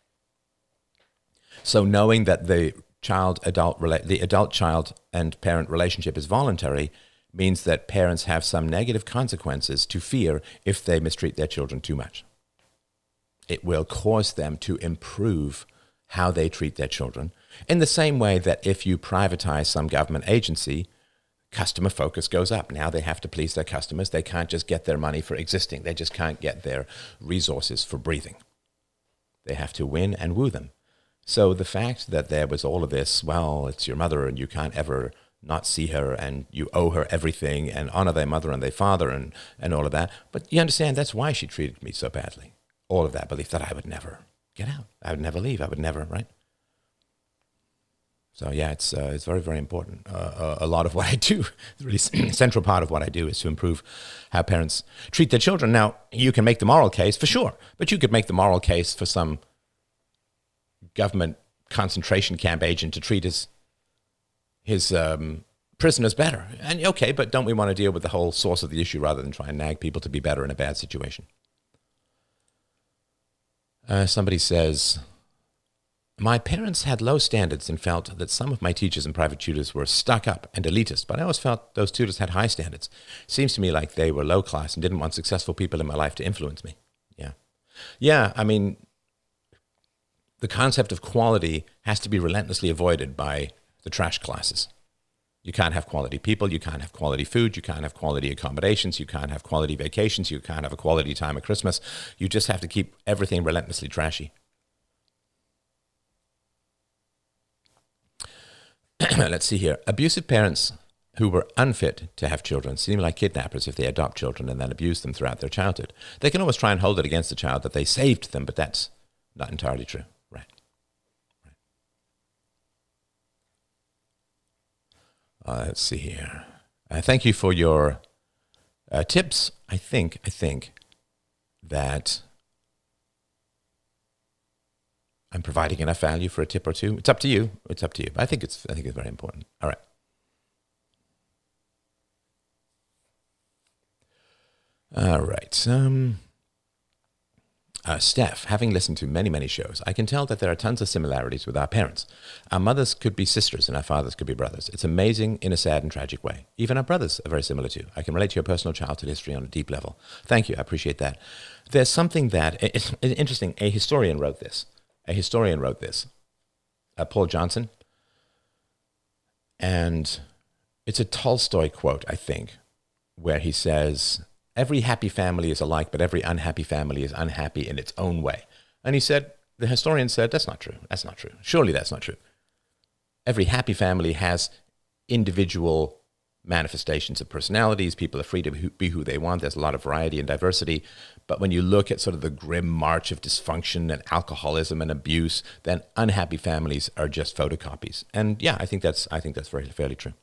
So knowing that the child-adult, the adult-child and parent relationship is voluntary means that parents have some negative consequences to fear if they mistreat their children too much. It will cause them to improve how they treat their children in the same way that if you privatize some government agency, customer focus goes up. Now they have to please their customers. They can't just get their money for existing. They just can't get their resources for breathing. They have to win and woo them. So the fact that there was all of this, well, it's your mother and you can't ever not see her and you owe her everything and honor their mother and their father and, and all of that. But you understand that's why she treated me so badly. All of that belief that I would never get out. I would never leave. I would never, right? So yeah, it's uh, it's very, very important. Uh, a lot of what I do, the really central part of what I do is to improve how parents treat their children. Now, you can make the moral case for sure, but you could make the moral case for some government concentration camp agent to treat his, his um, prisoners better. And okay, but don't we want to deal with the whole source of the issue rather than try and nag people to be better in a bad situation? Uh, somebody says... My parents had low standards and felt that some of my teachers and private tutors were stuck up and elitist, but I always felt those tutors had high standards. Seems to me like they were low class and didn't want successful people in my life to influence me. Yeah. Yeah, I mean, the concept of quality has to be relentlessly avoided by the trash classes. You can't have quality people, you can't have quality food, you can't have quality accommodations, you can't have quality vacations, you can't have a quality time at Christmas. You just have to keep everything relentlessly trashy. Let's see here. Abusive parents who were unfit to have children seem like kidnappers if they adopt children and then abuse them throughout their childhood. They can always try and hold it against the child that they saved them, but that's not entirely true. Right. right. Uh, let's see here. Uh, thank you for your uh, tips. I think, I think that I'm providing enough value for a tip or two. It's up to you. It's up to you. But I think it's I think it's very important. All right. All right. Um, uh, Steph, having listened to many, many shows, I can tell that there are tons of similarities with our parents. Our mothers could be sisters and our fathers could be brothers. It's amazing in a sad and tragic way. Even our brothers are very similar too. I can relate to your personal childhood history on a deep level. Thank you. I appreciate that. There's something that, it's interesting, a historian wrote this. A historian wrote this, uh, Paul Johnson, and it's a Tolstoy quote, I think, where he says, every happy family is alike, but every unhappy family is unhappy in its own way. And he said, the historian said, that's not true. That's not true. Surely that's not true. Every happy family has individual manifestations of personalities. People are free to be who they want. There's a lot of variety and diversity. But when you look at sort of the grim march of dysfunction and alcoholism and abuse, then unhappy families are just photocopies. And yeah, I think that's I think that's very fairly true.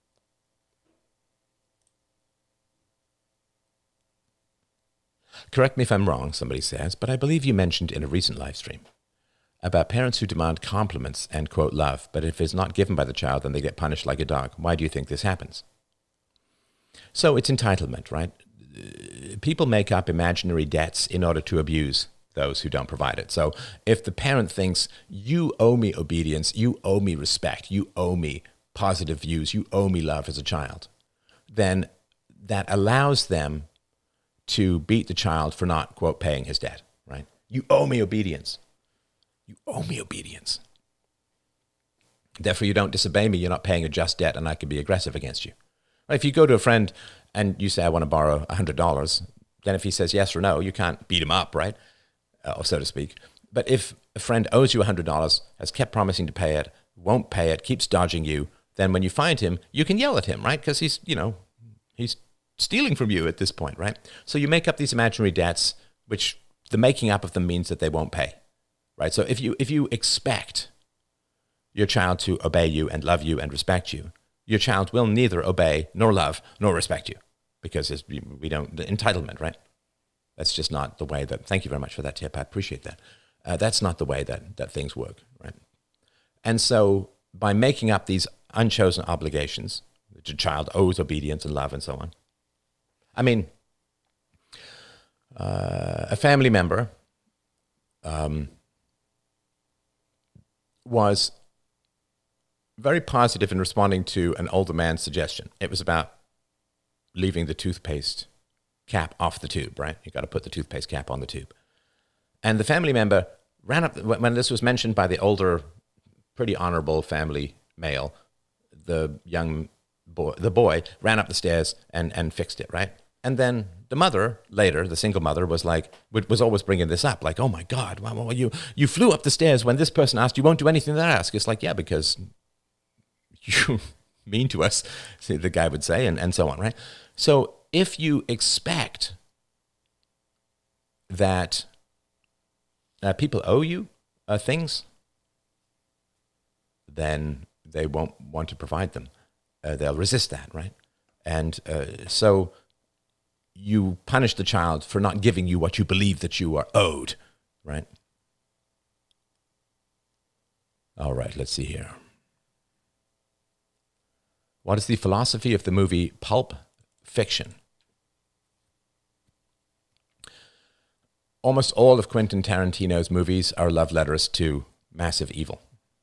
Correct me if I'm wrong, somebody says, but I believe you mentioned in a recent live stream about parents who demand compliments and quote love, but if it's not given by the child, then they get punished like a dog. Why do you think this happens? So it's entitlement, right? People make up imaginary debts in order to abuse those who don't provide it. So if the parent thinks, you owe me obedience, you owe me respect, you owe me positive views, you owe me love as a child, then that allows them to beat the child for not, quote, paying his debt, right? You owe me obedience. You owe me obedience. Therefore, you don't disobey me, you're not paying a just debt, and I can be aggressive against you. If you go to a friend and you say, I want to borrow one hundred dollars, then if he says yes or no, you can't beat him up, right? Uh, or so to speak. But if a friend owes you one hundred dollars, has kept promising to pay it, won't pay it, keeps dodging you, then when you find him, you can yell at him, right? Because he's, you know, he's stealing from you at this point, right? So you make up these imaginary debts, which the making up of them means that they won't pay, right? So if you if you expect your child to obey you and love you and respect you, your child will neither obey nor love nor respect you, because it's, we don't, the entitlement, right? That's just not the way that, thank you very much for that tip, I appreciate that. Uh, that's not the way that, that things work, right? And so by making up these unchosen obligations, the child owes obedience and love and so on. I mean, uh, a family member um, was very positive in responding to an older man's suggestion. It was about leaving the toothpaste cap off the tube, right? You got to put the toothpaste cap on the tube. And the family member ran up, when this was mentioned by the older, pretty honorable family male, the young boy, the boy ran up the stairs and, and fixed it, right? And then the mother later, the single mother, was like, was always bringing this up, like, oh my God, well, well, you, you flew up the stairs when this person asked, you won't do anything that I ask. It's like, yeah, because you mean to us, the guy would say, and, and so on, right? So if you expect that uh, people owe you uh, things, then they won't want to provide them. Uh, they'll resist that, right? And uh, so you punish the child for not giving you what you believe that you are owed, right? All right, let's see here. What is the philosophy of the movie Pulp Fiction? Almost all of Quentin Tarantino's movies are love letters to massive evil.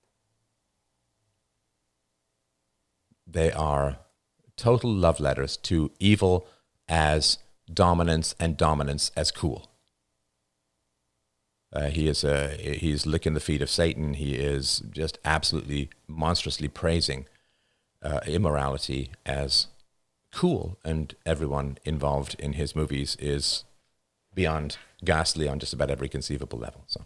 They are total love letters to evil as dominance and dominance as cool. Uh, he is uh, he's licking the feet of Satan. He is just absolutely monstrously praising uh, immorality as cool, and everyone involved in his movies is beyond ghastly on just about every conceivable level. So,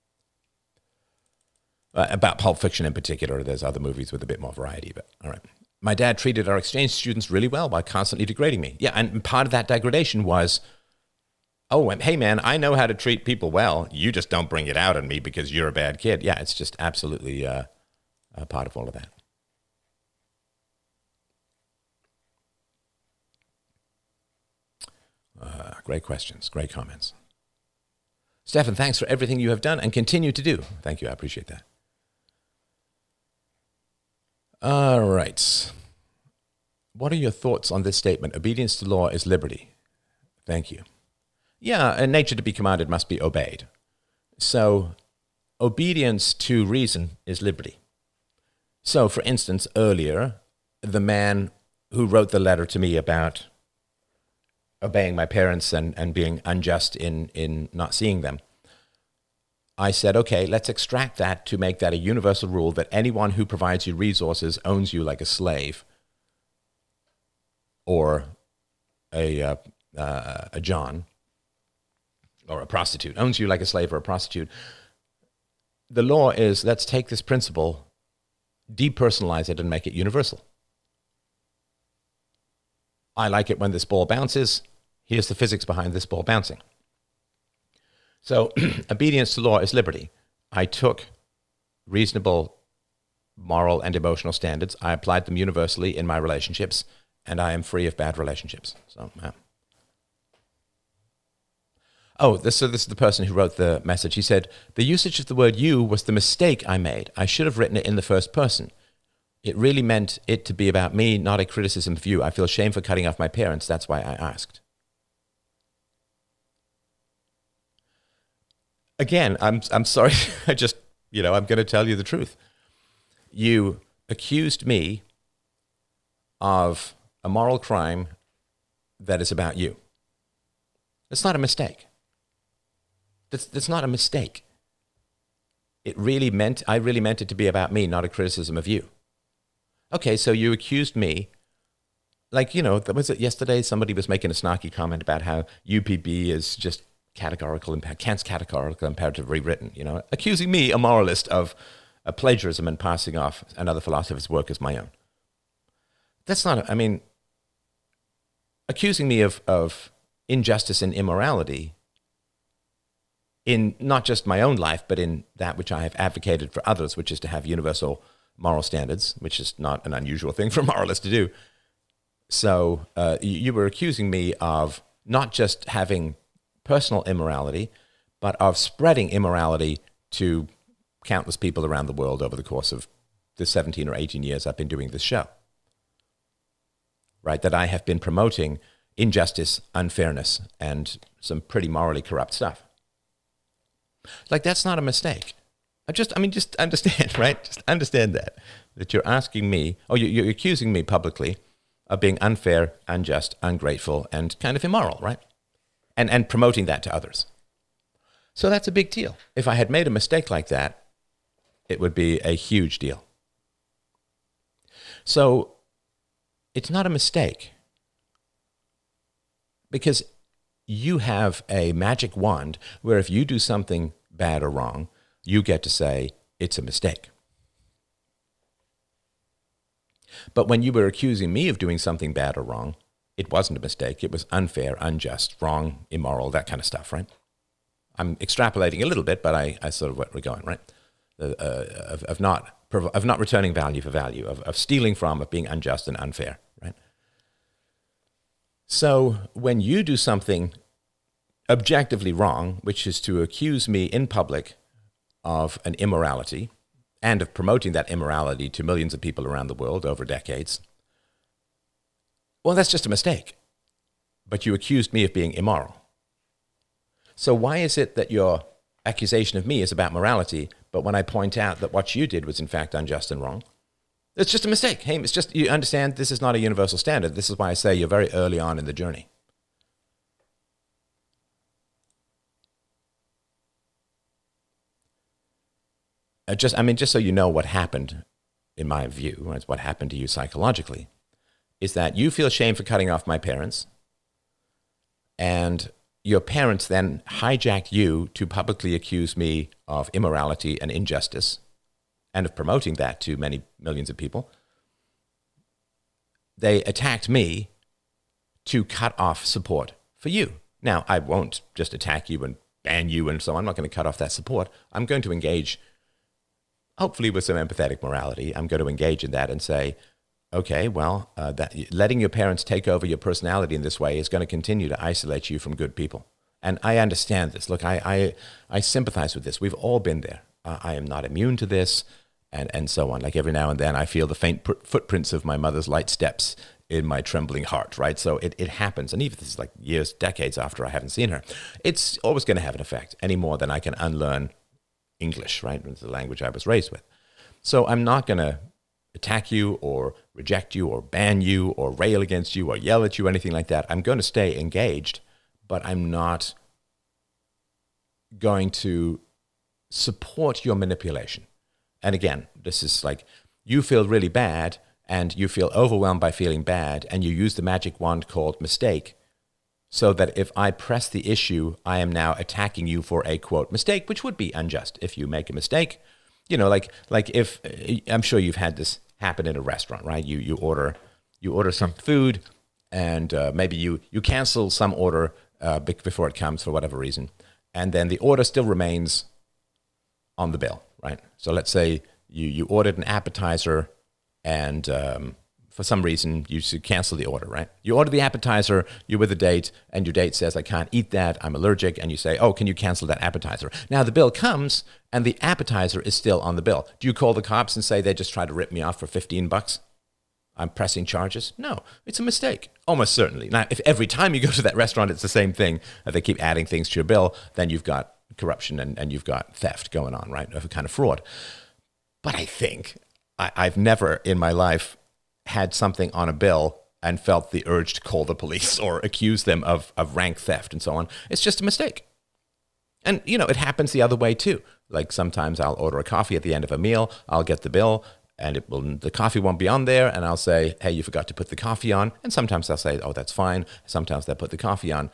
uh, about Pulp Fiction in particular, there's other movies with a bit more variety. But all right, my dad treated our exchange students really well by constantly degrading me. Yeah, and part of that degradation was, oh, and hey, man, I know how to treat people well. You just don't bring it out on me because you're a bad kid. Yeah, it's just absolutely uh, a part of all of that. Uh, great questions, great comments. Stefan, thanks for everything you have done and continue to do. Thank you, I appreciate that. All right. What are your thoughts on this statement? Obedience to law is liberty. Thank you. Yeah, and nature to be commanded must be obeyed. So obedience to reason is liberty. So, for instance, earlier, the man who wrote the letter to me about obeying my parents and, and being unjust in, in not seeing them, I said, okay, let's extract that to make that a universal rule that anyone who provides you resources owns you like a slave or a, uh, uh, a John or a prostitute, owns you like a slave or a prostitute. The law is, let's take this principle, depersonalize it, and make it universal. I like it when this ball bounces. Here's the physics behind this ball bouncing. So obedience to law is liberty. I took reasonable moral and emotional standards. I applied them universally in my relationships, and I am free of bad relationships. So, yeah. Oh, this, so this is the person who wrote the message. He said, the usage of the word you was the mistake I made. I should have written it in the first person. It really meant it to be about me, not a criticism of you. I feel shame for cutting off my parents. That's why I asked. Again, I'm I'm sorry. I just, you know, I'm going to tell you the truth. You accused me of a moral crime that is about you. It's not a mistake. That's that's not a mistake. It really meant, I really meant it to be about me, not a criticism of you. Okay, so you accused me, like, you know, was it yesterday somebody was making a snarky comment about how U P B is just categorical, Kant's categorical imperative rewritten, you know, accusing me, a moralist, of a plagiarism and passing off another philosopher's work as my own. That's not, I mean, accusing me of, of injustice and immorality in not just my own life, but in that which I have advocated for others, which is to have universal moral standards, which is not an unusual thing for a moralist to do. So uh, you, you were accusing me of not just having personal immorality, but of spreading immorality to countless people around the world over the course of the seventeen or eighteen years I've been doing this show. Right? That I have been promoting injustice, unfairness, and some pretty morally corrupt stuff. Like, that's not a mistake. I just, I mean, just understand, right? Just understand that. That you're asking me, oh, you're accusing me publicly of being unfair, unjust, ungrateful, and kind of immoral, right? And and promoting that to others. So that's a big deal. If I had made a mistake like that, it would be a huge deal. So it's not a mistake, because you have a magic wand where if you do something bad or wrong, you get to say it's a mistake. But when you were accusing me of doing something bad or wrong, it wasn't a mistake. It was unfair, unjust, wrong, immoral, that kind of stuff, right? I'm extrapolating a little bit, but I, I sort of where we're going, right? Uh, of, of not of not returning value for value, of, of stealing from, of being unjust and unfair, right? So when you do something objectively wrong, which is to accuse me in public of an immorality and of promoting that immorality to millions of people around the world over decades, well, that's just a mistake. But you accused me of being immoral. So why is it that your accusation of me is about morality, but when I point out that what you did was in fact unjust and wrong, it's just a mistake? Hey, it's just, you understand, this is not a universal standard. This is why I say you're very early on in the journey. uh, just I mean, just so you know what happened, in my view, right, what happened to you psychologically, is that you feel shame for cutting off my parents, and your parents then hijacked you to publicly accuse me of immorality and injustice, and of promoting that to many millions of people. They attacked me to cut off support for you. Now, I won't just attack you and ban you and so on. I'm not going to cut off that support. I'm going to engage, hopefully with some empathetic morality. I'm going to engage in that and say, okay, well, uh, that, letting your parents take over your personality in this way is going to continue to isolate you from good people. And I understand this. Look, I I, I sympathize with this. We've all been there. Uh, I am not immune to this, and, and so on. Like every now and then I feel the faint pr- footprints of my mother's light steps in my trembling heart, right? So it, it happens. And even if this is like years, decades after I haven't seen her, it's always going to have an effect any more than I can unlearn English, right? It's the language I was raised with. So I'm not going to attack you or reject you or ban you or rail against you or yell at you, anything like that. I'm going to stay engaged, but I'm not going to support your manipulation. And again, this is like, you feel really bad and you feel overwhelmed by feeling bad, and you use the magic wand called mistake, so that if I press the issue, I am now attacking you for a, quote, mistake, which would be unjust if you make a mistake. You know, like like if, I'm sure you've had this happen in a restaurant, right? You you order you order some food, and uh, maybe you, you cancel some order uh, before it comes for whatever reason, and then the order still remains on the bill, right? So let's say you, you ordered an appetizer, and um, for some reason you should cancel the order, right? You order the appetizer, you're with a date, and your date says, I can't eat that, I'm allergic, and you say, oh, can you cancel that appetizer? Now the bill comes, and the appetizer is still on the bill. Do you call the cops and say they just tried to rip me off for fifteen bucks? I'm pressing charges? No, it's a mistake, almost certainly. Now, if every time you go to that restaurant it's the same thing, uh, they keep adding things to your bill, then you've got corruption and, and you've got theft going on, right? Of a kind of fraud. But I think I, I've never in my life had something on a bill and felt the urge to call the police or accuse them of, of rank theft and so on. It's just a mistake. And, you know, it happens the other way too. Like sometimes I'll order a coffee at the end of a meal, I'll get the bill, and it will, the coffee won't be on there, and I'll say, hey, you forgot to put the coffee on. And sometimes they'll say, oh, that's fine. Sometimes they'll put the coffee on.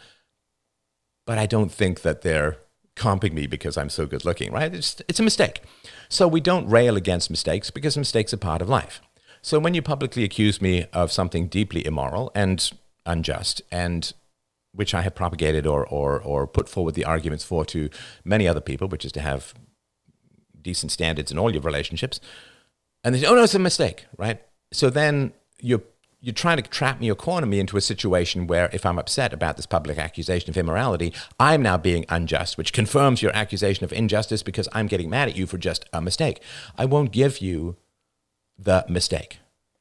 But I don't think that they're comping me because I'm so good looking, right? It's, it's a mistake. So we don't rail against mistakes because mistakes are part of life. So when you publicly accuse me of something deeply immoral and unjust, and which I have propagated or, or, or put forward the arguments for to many other people, which is to have decent standards in all your relationships, and they say, oh no, it's a mistake, right? So then you're You're trying to trap me or corner me into a situation where if I'm upset about this public accusation of immorality, I'm now being unjust, which confirms your accusation of injustice because I'm getting mad at you for just a mistake. I won't give you the mistake.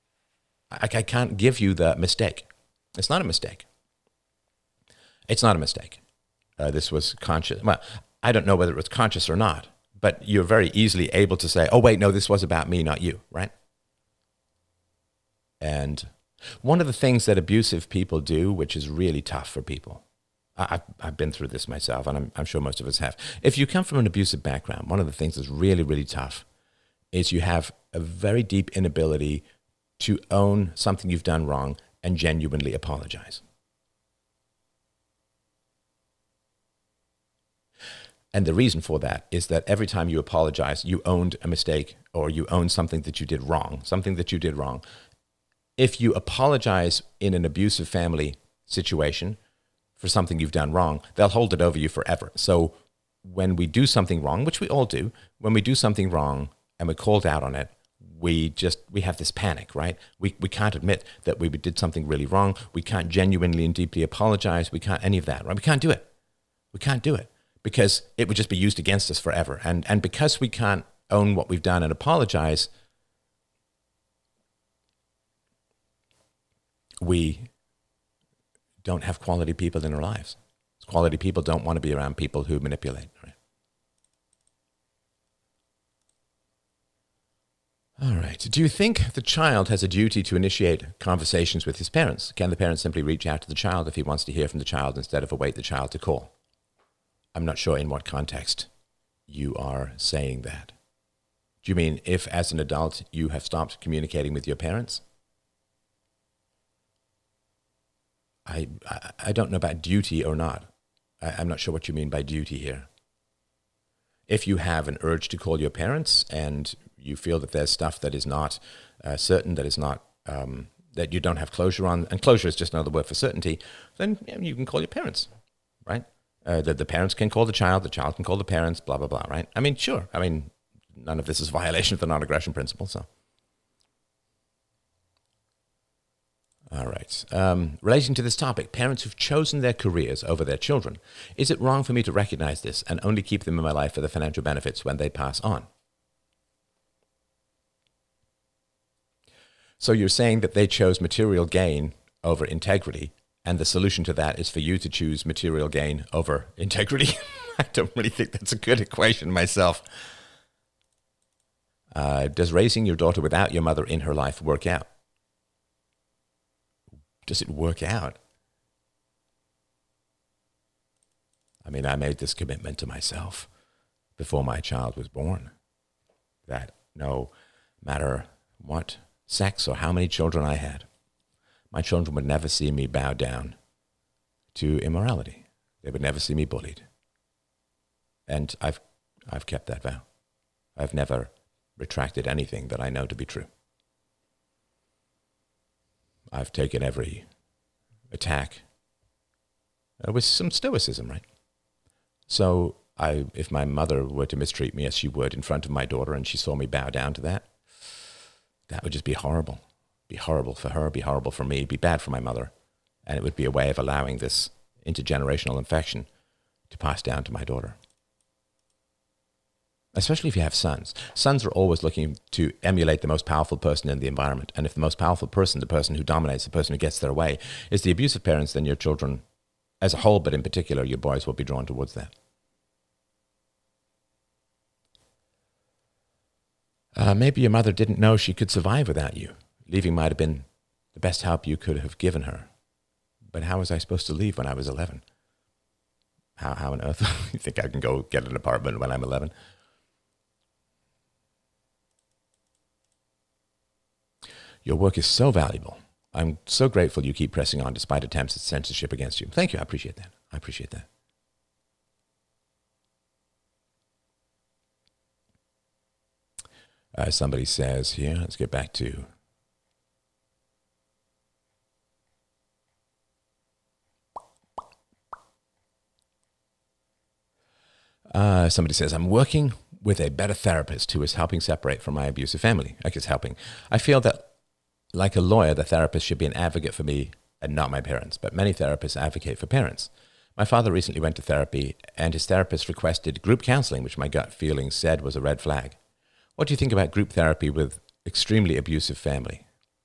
I, I can't give you the mistake. It's not a mistake. It's not a mistake. Uh, this was conscious. Well, I don't know whether it was conscious or not, but you're very easily able to say, oh, wait, no, this was about me, not you, right? And one of the things that abusive people do, which is really tough for people, I've, I've been through this myself, and I'm, I'm sure most of us have. If you come from an abusive background, one of the things that's really, really tough is you have a very deep inability to own something you've done wrong and genuinely apologize. And the reason for that is that every time you apologize, you owned a mistake or you owned something that you did wrong, something that you did wrong. If you apologize in an abusive family situation for something you've done wrong, they'll hold it over you forever. So when we do something wrong, which we all do, when we do something wrong and we're called out on it, we just, we have this panic, right? We we can't admit that we did something really wrong. We can't genuinely and deeply apologize. We can't any of that, right? We can't do it. We can't do it because it would just be used against us forever. And and because we can't own what we've done and apologize, we don't have quality people in our lives. Quality people don't want to be around people who manipulate, right? All right. Do you think the child has a duty to initiate conversations with his parents? Can the parent simply reach out to the child if he wants to hear from the child instead of await the child to call? I'm not sure in what context you are saying that. Do you mean if, as an adult, you have stopped communicating with your parents? I, I, I don't know about duty or not. I, I'm not sure what you mean by duty here. If you have an urge to call your parents and you feel that there's stuff that is not uh, certain, that is not, um, that you don't have closure on, and closure is just another word for certainty, then yeah, you can call your parents, right? Uh, the, the parents can call the child, the child can call the parents, blah, blah, blah, right? I mean, sure. I mean, none of this is a violation of the non-aggression principle, so. All right. Um, relating to this topic, parents who've chosen their careers over their children, is it wrong for me to recognize this and only keep them in my life for the financial benefits when they pass on? So you're saying that they chose material gain over integrity, and the solution to that is for you to choose material gain over integrity? I don't really think that's a good equation myself. Uh, does raising your daughter without your mother in her life work out? Does it work out? I mean, I made this commitment to myself before my child was born, that no matter what sex or how many children I had, my children would never see me bow down to immorality. They would never see me bullied. And I've I've kept that vow. I've never retracted anything that I know to be true. I've taken every attack uh, with some stoicism, right? So I, if my mother were to mistreat me as she would in front of my daughter and she saw me bow down to that, that would just be horrible. Be horrible for her, be horrible for me, be bad for my mother. And it would be a way of allowing this intergenerational infection to pass down to my daughter. Especially if you have sons. Sons are always looking to emulate the most powerful person in the environment. And if the most powerful person, the person who dominates, the person who gets their way, is the abusive parents, then your children as a whole, but in particular, your boys will be drawn towards that. Uh, maybe your mother didn't know she could survive without you. Leaving might have been the best help you could have given her. But how was I supposed to leave when I was eleven? How, how on earth you think I can go get an apartment when I'm eleven? Your work is so valuable. I'm so grateful you keep pressing on despite attempts at censorship against you. Thank you. I appreciate that. I appreciate that. Uh, somebody says here, let's get back to uh, somebody says, I'm working with a better therapist who is helping separate from my abusive family. Like it's helping. I feel that like a lawyer, the therapist should be an advocate for me and not my parents, but many therapists advocate for parents. My father recently went to therapy, and his therapist requested group counseling, which my gut feeling said was a red flag. What do you think about group therapy with extremely abusive family?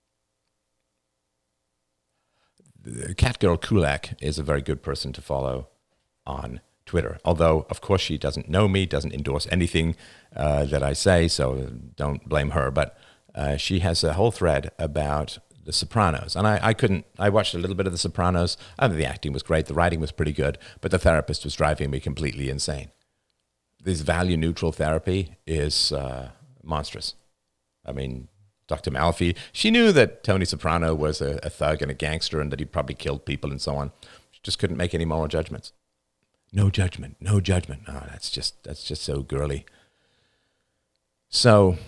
Catgirl Kulak is a very good person to follow on Twitter, although, of course, she doesn't know me, doesn't endorse anything uh, that I say, so don't blame her, but Uh, she has a whole thread about The Sopranos. And I, I couldn't, I watched a little bit of The Sopranos. I mean, the acting was great. The writing was pretty good, but the therapist was driving me completely insane. This value neutral therapy is uh, monstrous. I mean, Doctor Malfi, she knew that Tony Soprano was a, a thug and a gangster and that he'd probably killed people and so on. She just couldn't make any moral judgments. No judgment, no judgment. Oh, that's just, that's just so girly. So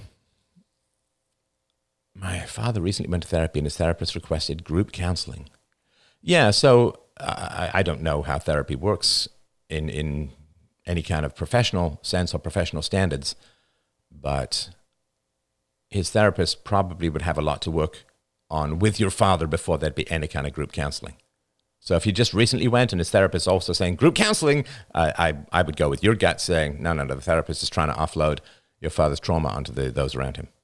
my father recently went to therapy, and his therapist requested group counseling. Yeah, so I, I don't know how therapy works in, in any kind of professional sense or professional standards, but his therapist probably would have a lot to work on with your father before there'd be any kind of group counseling. So if he just recently went and his therapist also saying group counseling, uh, I, I would go with your gut saying, no, no, no, the therapist is trying to offload your father's trauma onto the, those around him.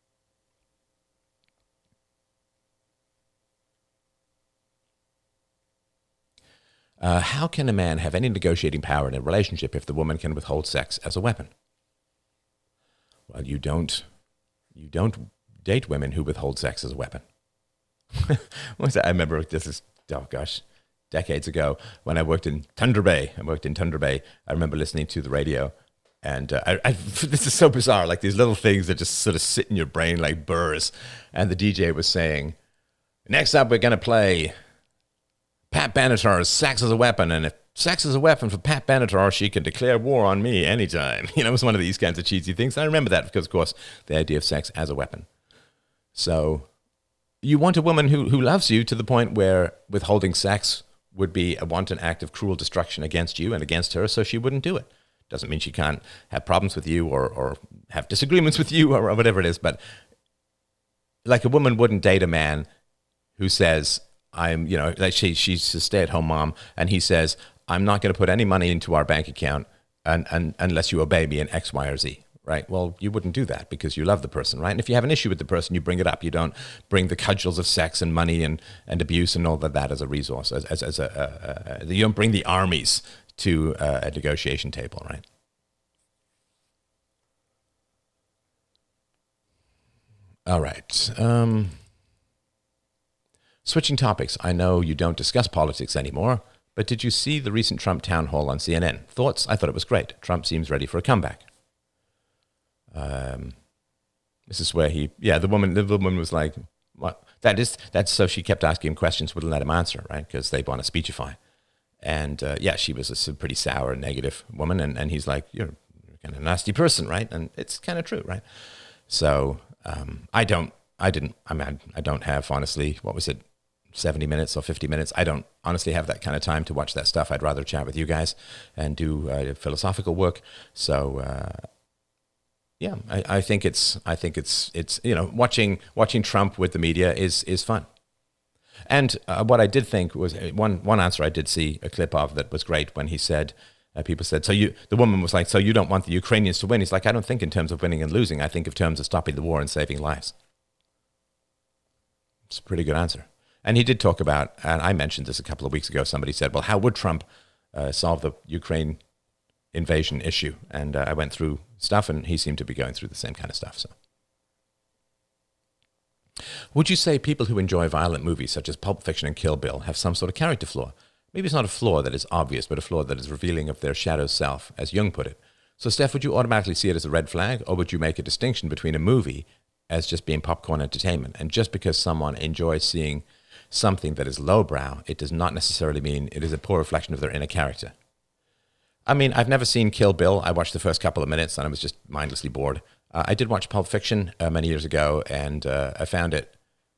Uh, how can a man have any negotiating power in a relationship if the woman can withhold sex as a weapon? Well, you don't, you don't date women who withhold sex as a weapon. What was that? I remember this is, oh gosh, decades ago when I worked in Thunder Bay. I worked in Thunder Bay. I remember listening to the radio And uh, I, I, this is so bizarre. Like these little things that just sort of sit in your brain like burrs. And the D J was saying, next up, we're going to play Pat Benatar's Sex as a Weapon. And if sex is a weapon for Pat Benatar, she can declare war on me anytime. You know, it was one of these kinds of cheesy things. And I remember that because, of course, the idea of sex as a weapon. So you want a woman who, who loves you to the point where withholding sex would be a wanton act of cruel destruction against you and against her, so she wouldn't do it. Doesn't mean she can't have problems with you or, or have disagreements with you or whatever it is. But like a woman wouldn't date a man who says, I'm, you know, like she, she's a stay-at-home mom, and he says, I'm not going to put any money into our bank account and, and, unless you obey me in X, Y, or Z, right? Well, you wouldn't do that because you love the person, right? And if you have an issue with the person, you bring it up. You don't bring the cudgels of sex and money and, and abuse and all of that as a resource. As, as, as a, a, a, you don't bring the armies to uh, a negotiation table, right? All right. Um, switching topics. I know you don't discuss politics anymore, but did you see the recent Trump town hall on C N N? Thoughts? I thought it was great. Trump seems ready for a comeback. Um, this is where he, yeah, the woman, the woman was like, what? That is, that's so she kept asking him questions, wouldn't let him answer, right? Because they want to speechify. And uh, yeah, she was a pretty sour, negative woman. And, and he's like, you're kind of a nasty person, right? And it's kind of true, right? So um, I don't, I didn't, I mean, I don't have, honestly, what was it, seventy minutes or fifty minutes? I don't honestly have that kind of time to watch that stuff. I'd rather chat with you guys and do uh, philosophical work. So uh, yeah, I, I think it's, I think it's, it's, you know, watching, watching Trump with the media is, is fun. And uh, what I did think was one one answer I did see a clip of that was great when he said, uh, people said, so you, the woman was like, so you don't want the Ukrainians to win? He's like, I don't think in terms of winning and losing. I think in terms of stopping the war and saving lives. It's a pretty good answer. And he did talk about, and I mentioned this a couple of weeks ago, somebody said, well, how would Trump uh, solve the Ukraine invasion issue? And uh, I went through stuff and he seemed to be going through the same kind of stuff. So. Would you say people who enjoy violent movies such as Pulp Fiction and Kill Bill have some sort of character flaw? Maybe it's not a flaw that is obvious, but a flaw that is revealing of their shadow self, as Jung put it. So, Steph, would you automatically see it as a red flag, or would you make a distinction between a movie as just being popcorn entertainment? And just because someone enjoys seeing something that is lowbrow, it does not necessarily mean it is a poor reflection of their inner character. I mean, I've never seen Kill Bill. I watched the first couple of minutes and I was just mindlessly bored. Uh, I did watch Pulp Fiction uh, many years ago, and uh, I found it.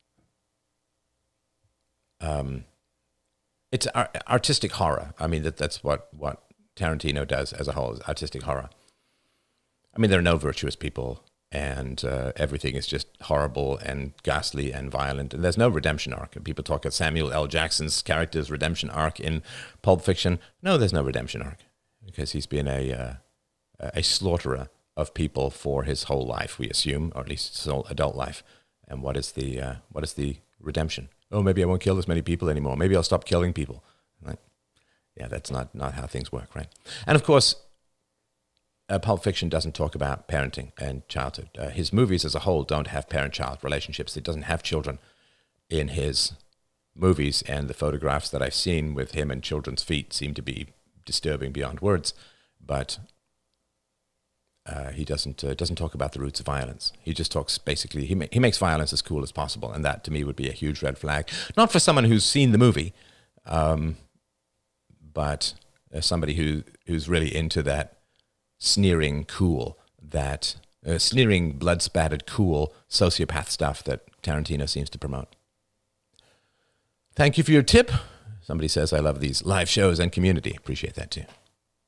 Um, it's ar- artistic horror. I mean, that that's what, what Tarantino does as a whole, is artistic horror. I mean, there are no virtuous people, and uh, everything is just horrible and ghastly and violent, and there's no redemption arc. And people talk of Samuel L. Jackson's character's redemption arc in Pulp Fiction. No, there's no redemption arc, because he's been a uh, a slaughterer of people for his whole life, we assume, or at least his whole adult life. And what is the uh, what is the redemption? Oh, maybe I won't kill as many people anymore. Maybe I'll stop killing people. Right? Yeah, that's not, not how things work, right? And of course, uh, Pulp Fiction doesn't talk about parenting and childhood. Uh, his movies as a whole don't have parent-child relationships. It doesn't have children in his movies, and the photographs that I've seen with him and children's feet seem to be disturbing beyond words. But Uh, he doesn't uh, doesn't talk about the roots of violence. He just talks basically, he, ma- he makes violence as cool as possible. And that to me would be a huge red flag. Not for someone who's seen the movie, um, but uh, somebody who who's really into that sneering cool, that uh, sneering blood-spattered cool sociopath stuff that Tarantino seems to promote. Thank you for your tip. Somebody says, I love these live shows and community. Appreciate that too.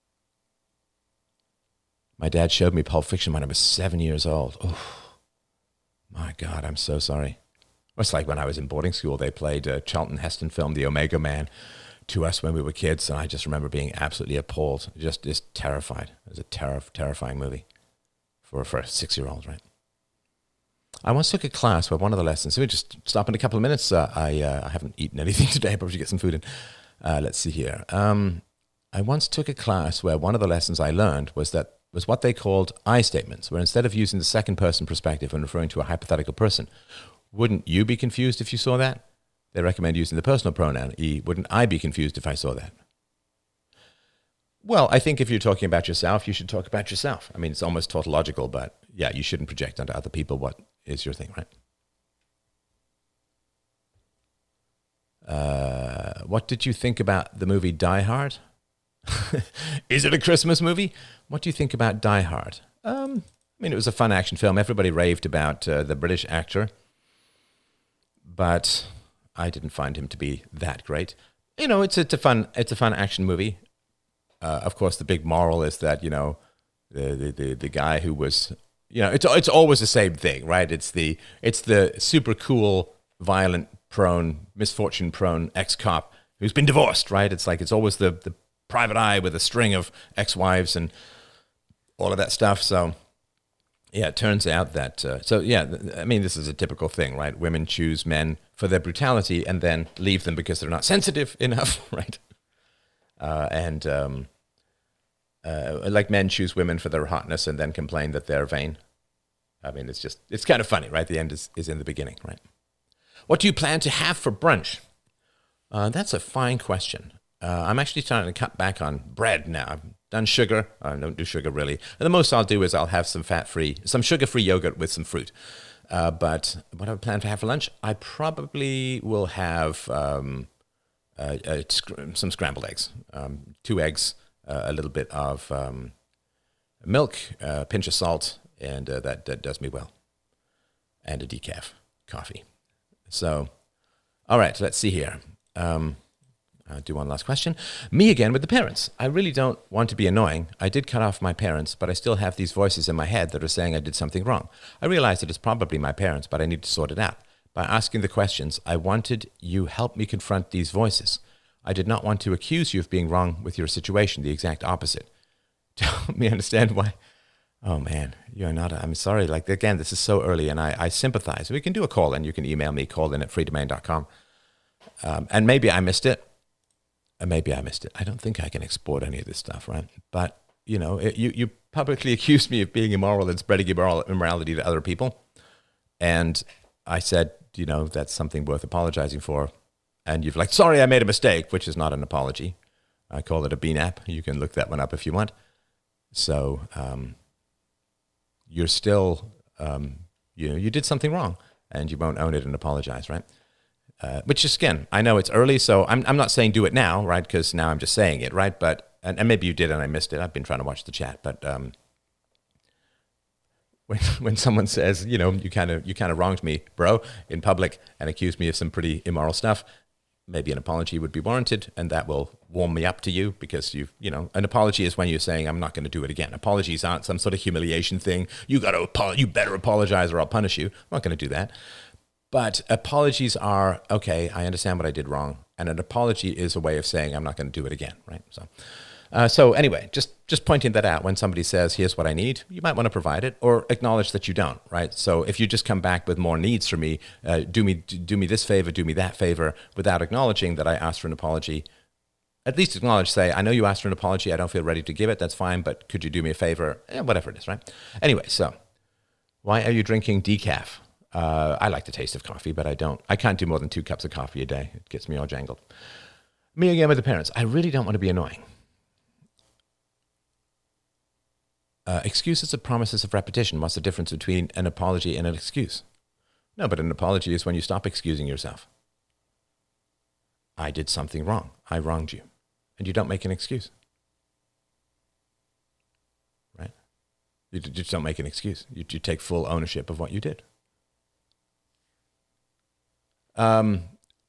My dad showed me Pulp Fiction when I was seven years old. Oh, my God, I'm so sorry. It's like when I was in boarding school, they played a Charlton Heston film, The Omega Man, to us when we were kids, and I just remember being absolutely appalled, just, just terrified. It was a terri- terrifying movie for, for a six-year-old, right? I once took a class where one of the lessons, so we just stop in a couple of minutes. Uh, I uh, I haven't eaten anything today. I probably should get some food in. Uh, let's see here. Um, I once took a class where one of the lessons I learned was that was what they called I statements, where instead of using the second person perspective and referring to a hypothetical person, wouldn't you be confused if you saw that? They recommend using the personal pronoun, E. Wouldn't I be confused if I saw that? Well, I think if you're talking about yourself, you should talk about yourself. I mean, it's almost tautological, but yeah, you shouldn't project onto other people what is your thing, right? Uh, what did you think about the movie Die Hard? Is it a Christmas movie? What do you think about Die Hard? Um, I mean, it was a fun action film. Everybody raved about uh, the British actor, but I didn't find him to be that great. You know, it's it's a fun it's a fun action movie. Uh, of course, the big moral is that, you know, the, the the the guy who was, you know, it's it's always the same thing, right? It's the it's the super cool, violent prone, misfortune prone ex-cop who's been divorced, right? It's like it's always the the private eye with a string of ex-wives and all of that stuff. So yeah, it turns out that uh, so yeah, I mean, this is a typical thing, right? Women choose men for their brutality and then leave them because they're not sensitive enough, right? Uh, and um, uh, like men choose women for their hotness and then complain that they're vain. I mean, it's just it's kind of funny, right? The end is, is in the beginning, right? What do you plan to have for brunch? Uh, that's a fine question. Uh, I'm actually trying to cut back on bread now. I've done sugar. I don't do sugar really. And the most I'll do is I'll have some fat-free, some sugar-free yogurt with some fruit. Uh, but what I plan to have for lunch, I probably will have um, uh, uh, sc- some scrambled eggs, um, two eggs, uh, a little bit of um, milk, a pinch of salt, and uh, that, that does me well. And a decaf coffee. So, all right, let's see here. Um, I'll do one last question. Me again with the parents. I really don't want to be annoying. I did cut off my parents, but I still have these voices in my head that are saying I did something wrong. I realize that it's probably my parents, but I need to sort it out. By asking the questions, I wanted you help me confront these voices. I did not want to accuse you of being wrong with your situation, the exact opposite. To help me understand why. Oh man, you're not, I'm sorry. Like, again, this is so early and I, I sympathize. We can do a call and you can email me, call in at free domain dot com. Um, and maybe I missed it. And maybe I missed it. I don't think I can export any of this stuff, right? But, you know, it, you, you publicly accused me of being immoral and spreading immoral, immorality to other people. And I said, you know, that's something worth apologizing for. And you've like, sorry, I made a mistake, which is not an apology. I call it a B N A P. You can look that one up if you want. So um, you're still, um, you know, you did something wrong and you won't own it and apologize, right? Uh, which is, again, I know it's early, so I'm I'm not saying do it now, right? Because now I'm just saying it, right? But and, and maybe you did and I missed it. I've been trying to watch the chat, but um, when when someone says, you know, you kind of you kind of wronged me, bro, in public and accused me of some pretty immoral stuff, maybe an apology would be warranted, and that will warm me up to you because you you know, an apology is when you're saying I'm not going to do it again. Apologies aren't some sort of humiliation thing. You got to apo- you better apologize or I'll punish you. I'm not going to do that. But apologies are, okay, I understand what I did wrong. And an apology is a way of saying I'm not going to do it again, right? So uh, so anyway, just, just pointing that out when somebody says, here's what I need, you might want to provide it or acknowledge that you don't, right? So if you just come back with more needs from me, uh, do me do me this favor, do me that favor, without acknowledging that I asked for an apology, at least acknowledge, say, I know you asked for an apology, I don't feel ready to give it, that's fine, but could you do me a favor? Eh, whatever it is, right? Anyway, so why are you drinking decaf? Uh, I like the taste of coffee, but I don't. I can't do more than two cups of coffee a day. It gets me all jangled. Me again with the parents. I really don't want to be annoying. Uh, excuses are promises of repetition. What's the difference between an apology and an excuse? No, but an apology is when you stop excusing yourself. I did something wrong. I wronged you. And you don't make an excuse. Right? You just don't make an excuse. You, you take full ownership of what you did. Um,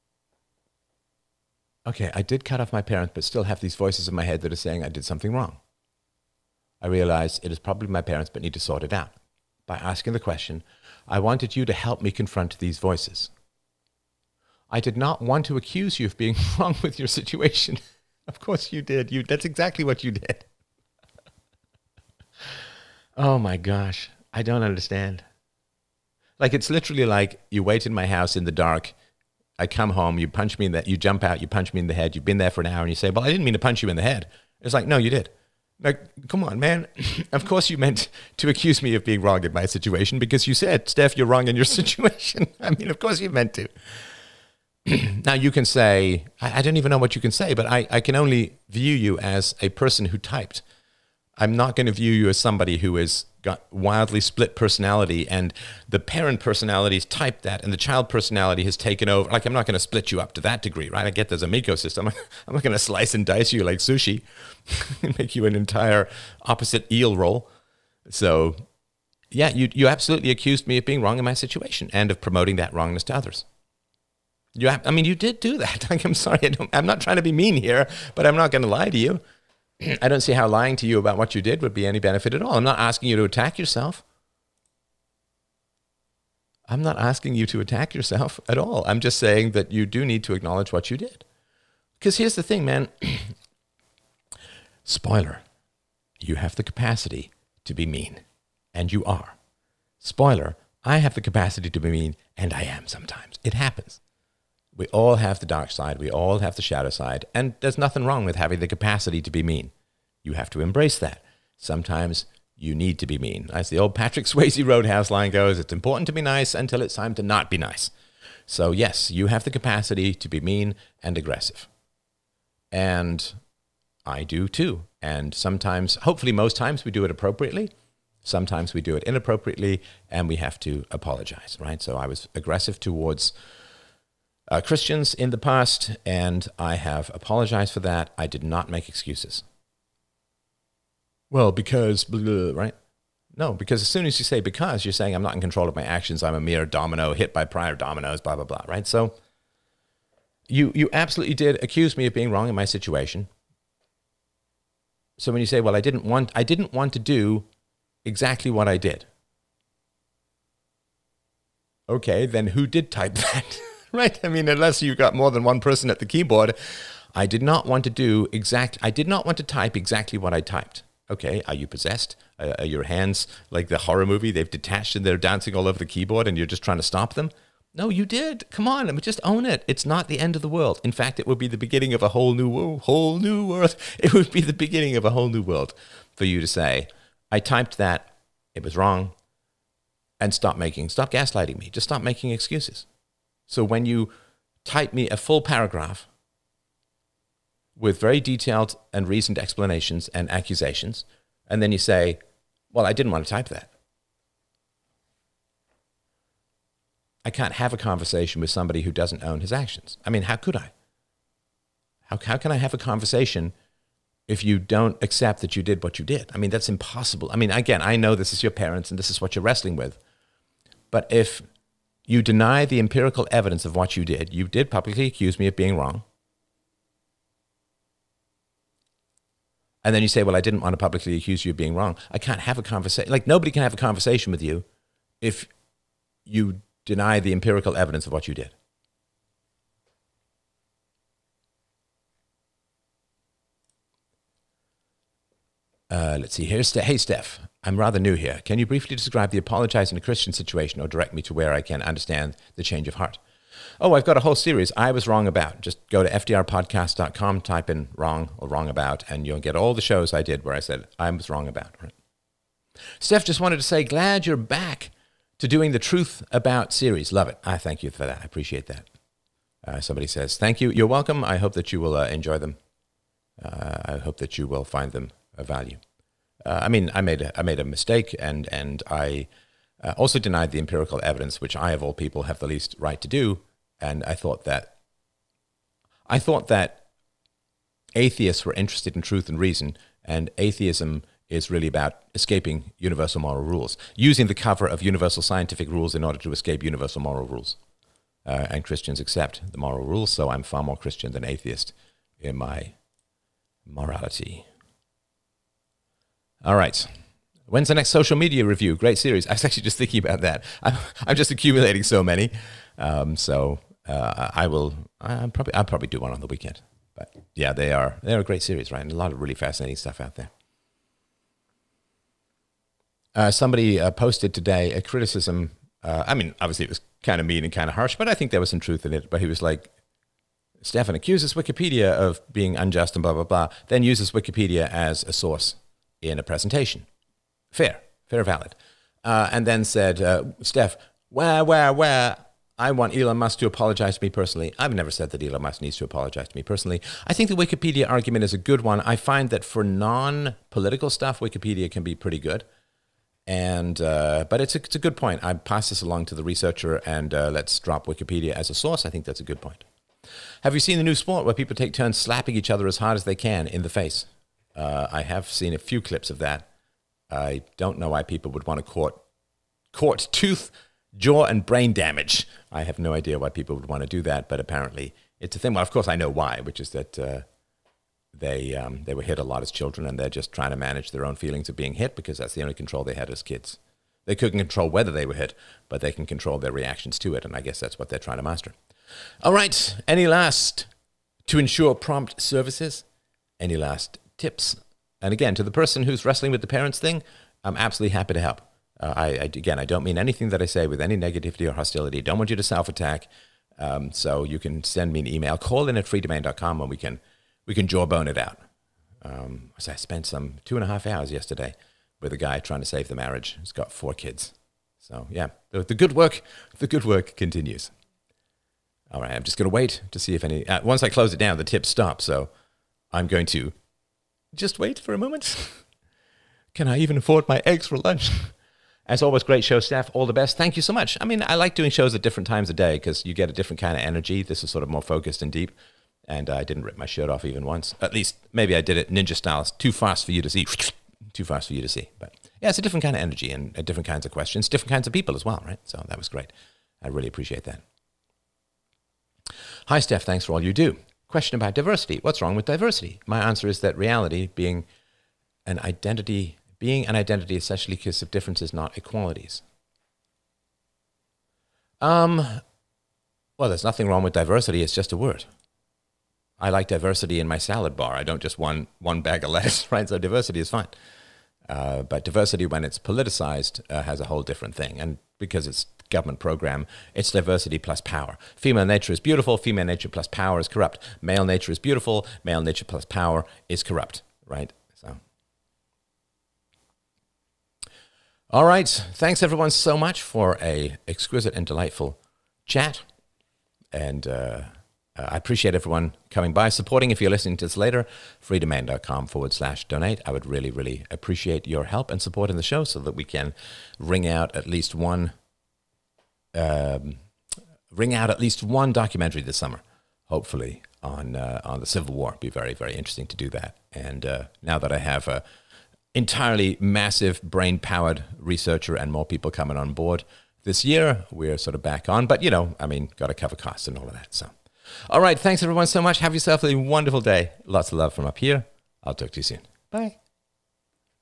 okay, I did cut off my parents, but still have these voices in my head that are saying I did something wrong. I realize it is probably my parents, but need to sort it out. By asking the question, I wanted you to help me confront these voices. I did not want to accuse you of being wrong with your situation. Of course you did. You, that's exactly what you did. Oh my gosh, I don't understand. Like, it's literally like you wait in my house in the dark. I come home, you punch me in the, you jump out, you punch me in the head. You've been there for an hour and you say, well, I didn't mean to punch you in the head. It's like, no, you did. Like, come on, man. Of course you meant to accuse me of being wrong in my situation because you said, Steph, you're wrong in your situation. I mean, of course you meant to. Now you can say, I, I don't even know what you can say, but I, I can only view you as a person who typed. I'm not going to view you as somebody who has got wildly split personality and the parent personality's typed that and the child personality has taken over. Like, I'm not going to split you up to that degree, right? I get there's a Miko system. I'm not going to slice and dice you like sushi and make you an entire opposite eel roll. So, yeah, you, you absolutely accused me of being wrong in my situation and of promoting that wrongness to others. You, I mean, you did do that. Like, I'm sorry, I don't, I'm not trying to be mean here, but I'm not going to lie to you. I don't see how lying to you about what you did would be any benefit at all. I'm not asking you to attack yourself. I'm not asking you to attack yourself at all. I'm just saying that you do need to acknowledge what you did. Because here's the thing, man. Spoiler. You have the capacity to be mean. And you are. Spoiler. I have the capacity to be mean, and I am sometimes. It happens. We all have the dark side. We all have the shadow side. And there's nothing wrong with having the capacity to be mean. You have to embrace that. Sometimes you need to be mean. As the old Patrick Swayze Roadhouse line goes, it's important to be nice until it's time to not be nice. So yes, you have the capacity to be mean and aggressive. And I do too. And sometimes, hopefully most times, we do it appropriately. Sometimes we do it inappropriately, and we have to apologize, right? So I was aggressive towards Uh, Christians in the past, and I have apologized for that. I did not make excuses. Well, because, blah, blah, right? No, because as soon as you say because, you're saying I'm not in control of my actions. I'm a mere domino hit by prior dominoes, blah, blah, blah, right? So you you absolutely did accuse me of being wrong in my situation. So when you say, well, I didn't want, I didn't want to do exactly what I did. Okay, then who did type that? Right? I mean, unless you've got more than one person at the keyboard, I did not want to do exact, I did not want to type exactly what I typed. Okay, are you possessed? Uh, are your hands like the horror movie? They've detached and they're dancing all over the keyboard and you're just trying to stop them? No, you did. Come on, I mean, just own it. It's not the end of the world. In fact, it would be the beginning of a whole new world, whole new world. It would be the beginning of a whole new world for you to say, I typed that, it was wrong, and stop making, stop gaslighting me. Just stop making excuses. So when you type me a full paragraph with very detailed and reasoned explanations and accusations, and then you say, well, I didn't want to type that. I can't have a conversation with somebody who doesn't own his actions. I mean, how could I? How, how can I have a conversation if you don't accept that you did what you did? I mean, that's impossible. I mean, again, I know this is your parents and this is what you're wrestling with. But if you deny the empirical evidence of what you did, you did publicly accuse me of being wrong. And then you say, well, I didn't want to publicly accuse you of being wrong. I can't have a conversation. Like, nobody can have a conversation with you if you deny the empirical evidence of what you did. Uh, let's see. Here's Ste- Hey, Steph. I'm rather new here. Can you briefly describe the apologize in a Christian situation or direct me to where I can understand the change of heart? Oh, I've got a whole series I was wrong about. Just go to f d r podcast dot com, type in wrong or wrong about, and you'll get all the shows I did where I said I was wrong about. Right? Steph just wanted to say, glad you're back to doing the Truth About series. Love it. I thank you for that. I appreciate that. Uh, somebody says, thank you. You're welcome. I hope that you will uh, enjoy them. Uh, I hope that you will find them of value. Uh, I mean, I made a, I made a mistake, and and I uh, also denied the empirical evidence, which I, of all people, have the least right to do. And I thought that I thought that atheists were interested in truth and reason, and atheism is really about escaping universal moral rules, using the cover of universal scientific rules in order to escape universal moral rules. Uh, and Christians accept the moral rules, so I'm far more Christian than atheist in my morality. All right. When's the next social media review? Great series. I was actually just thinking about that. I'm, I'm just accumulating so many. Um, so uh, I will I'll probably I'll probably do one on the weekend. But yeah, they are they're a great series, right? And a lot of really fascinating stuff out there. Uh, somebody uh, posted today a criticism. Uh, I mean, obviously it was kind of mean and kind of harsh, but I think there was some truth in it. But he was like, Stefan accuses Wikipedia of being unjust and blah, blah, blah, then uses Wikipedia as a source in a presentation. Fair, fair, valid. Uh, and then said, uh, Steph, where, where, where I want Elon Musk to apologize to me personally. I've never said that Elon Musk needs to apologize to me personally. I think the Wikipedia argument is a good one. I find that for non-political stuff, Wikipedia can be pretty good. And uh, but it's a, it's a good point. I pass this along to the researcher, and uh, let's drop Wikipedia as a source. I think that's a good point. Have you seen the new sport where people take turns slapping each other as hard as they can in the face? Uh, I have seen a few clips of that. I don't know why people would want to court, court tooth, jaw, and brain damage. I have no idea why people would want to do that, but apparently it's a thing. Well, of course, I know why, which is that uh, they um, they were hit a lot as children, and they're just trying to manage their own feelings of being hit because that's the only control they had as kids. They couldn't control whether they were hit, but they can control their reactions to it, and I guess that's what they're trying to master. All right, any last to ensure prompt services? Any last tips? And again, to the person who's wrestling with the parents thing, I'm absolutely happy to help. Uh, I, I again, I don't mean anything that I say with any negativity or hostility. Don't want you to self-attack. Um, so you can send me an email, call in at free domain dot com, and we can we can jawbone it out. Um, so I spent some two and a half hours yesterday with a guy trying to save the marriage. He's got four kids. So yeah, the, the good work, the good work continues. All right, I'm just going to wait to see if any. Uh, once I close it down, the tips stop. So I'm going to just wait for a moment. Can I even afford my eggs for lunch? As always, great show, Steph. All the best. Thank you so much. I mean, I like doing shows at different times of day because you get a different kind of energy. This is sort of more focused and deep. And uh, I didn't rip my shirt off even once. At least, maybe I did it ninja style. It's too fast for you to see. Too fast for you to see. But yeah, it's a different kind of energy and uh, different kinds of questions, different kinds of people as well, right? So that was great. I really appreciate that. Hi, Steph. Thanks for all you do. Question about diversity. What's wrong with diversity? My answer is that reality being an identity, being an identity essentially consists of differences, not equalities. Um, well, there's nothing wrong with diversity. It's just a word. I like diversity in my salad bar. I don't just one one bag of lettuce, right? So diversity is fine. Uh, but diversity, when it's politicized, uh, has a whole different thing. And because it's government program, it's diversity plus power. Female nature is beautiful. Female nature plus power is corrupt. Male nature is beautiful. Male nature plus power is corrupt, right? So, all right. Thanks everyone so much for a exquisite and delightful chat. And uh, I appreciate everyone coming by, supporting. If you're listening to this later, freedomain.com forward slash donate. I would really, really appreciate your help and support in the show so that we can ring out at least one Um, ring out at least one documentary this summer, hopefully on uh, on the Civil War. It'd be very, very interesting to do that. And uh, now that I have a entirely massive brain-powered researcher and more people coming on board this year, we're sort of back on. But, you know, I mean, got to cover costs and all of that. So, all right. Thanks, everyone, so much. Have yourself a wonderful day. Lots of love from up here. I'll talk to you soon. Bye.